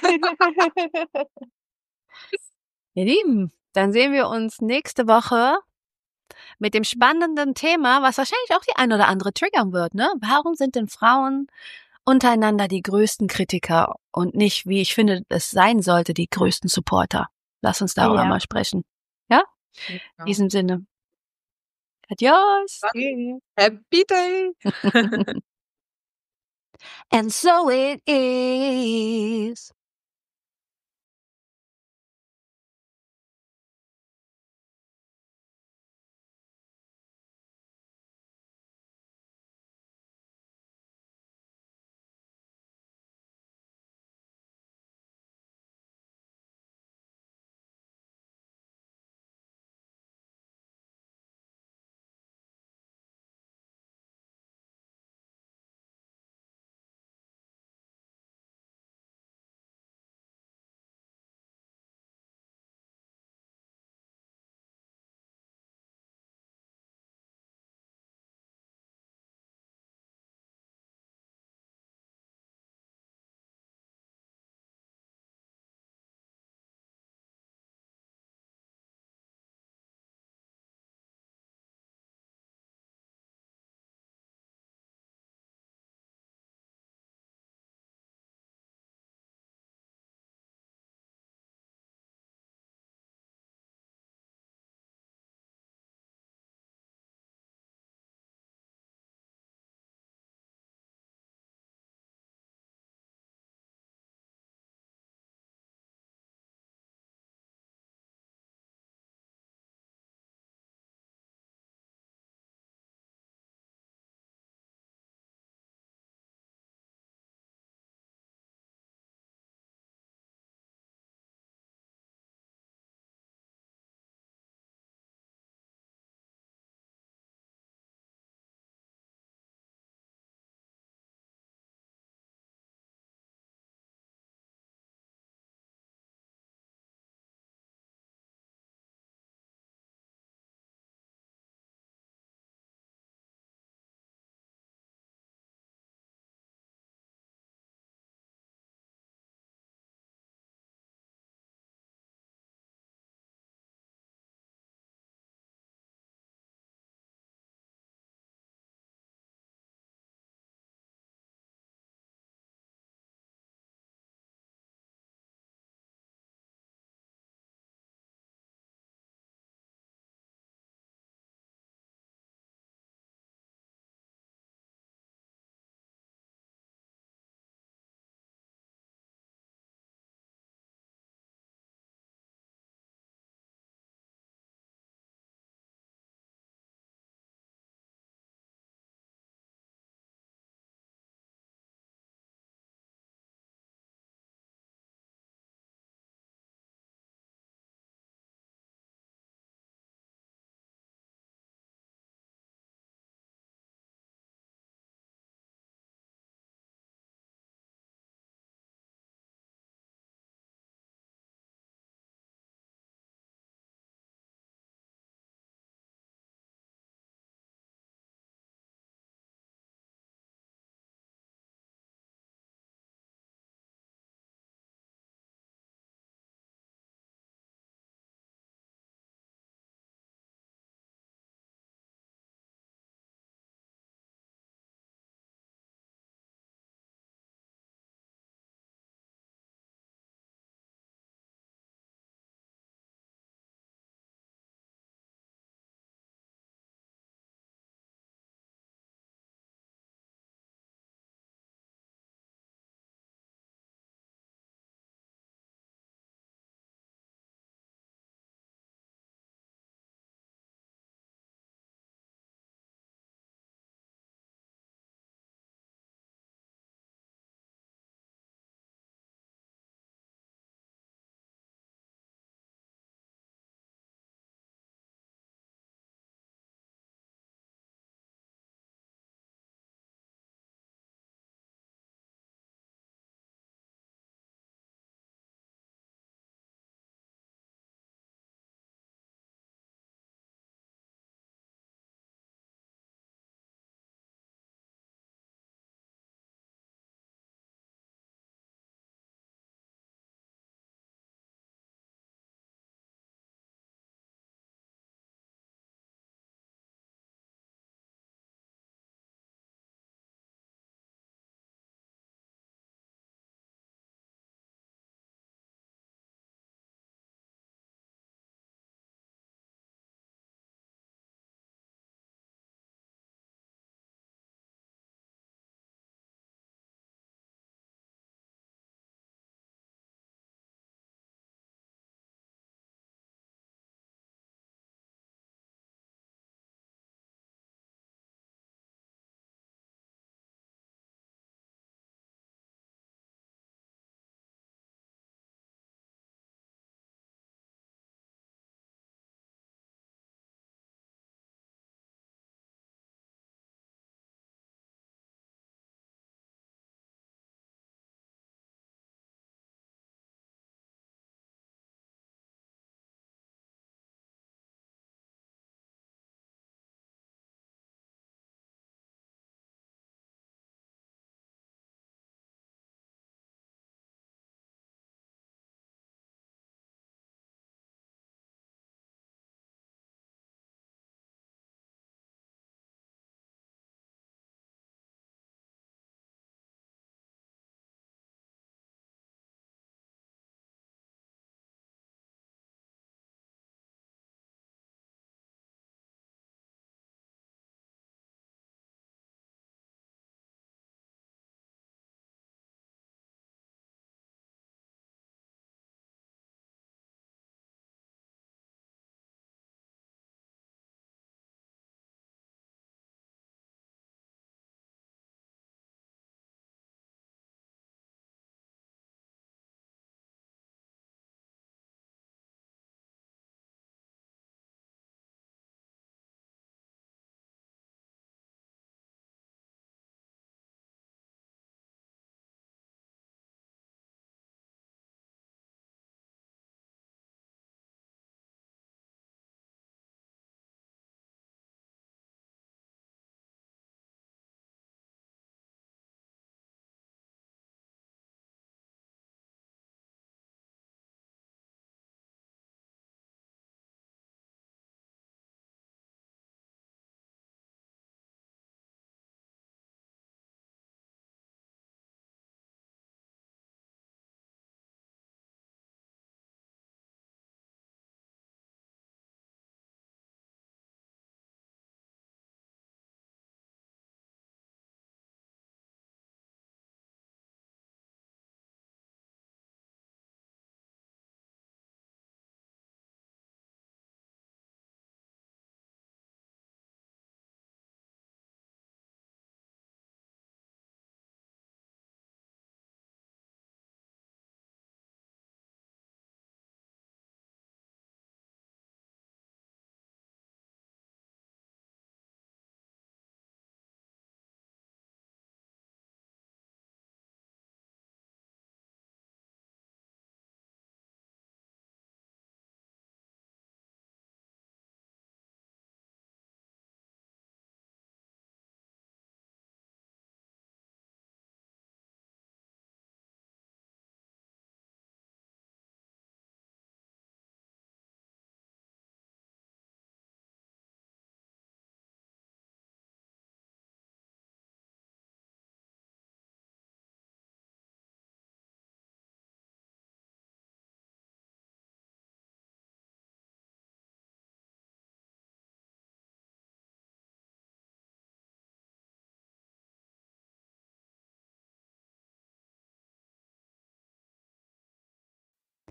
Ihr Lieben, dann sehen wir uns nächste Woche mit dem spannenden Thema, was wahrscheinlich auch die ein oder andere triggern wird, ne? Warum sind denn Frauen untereinander die größten Kritiker und nicht, wie ich finde, es sein sollte, die größten Supporter? Lass uns darüber Ja. mal sprechen. Ja? Ja. In diesem Sinne. Adios. Dann Happy Day. And so it is.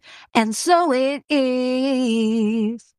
And so it is.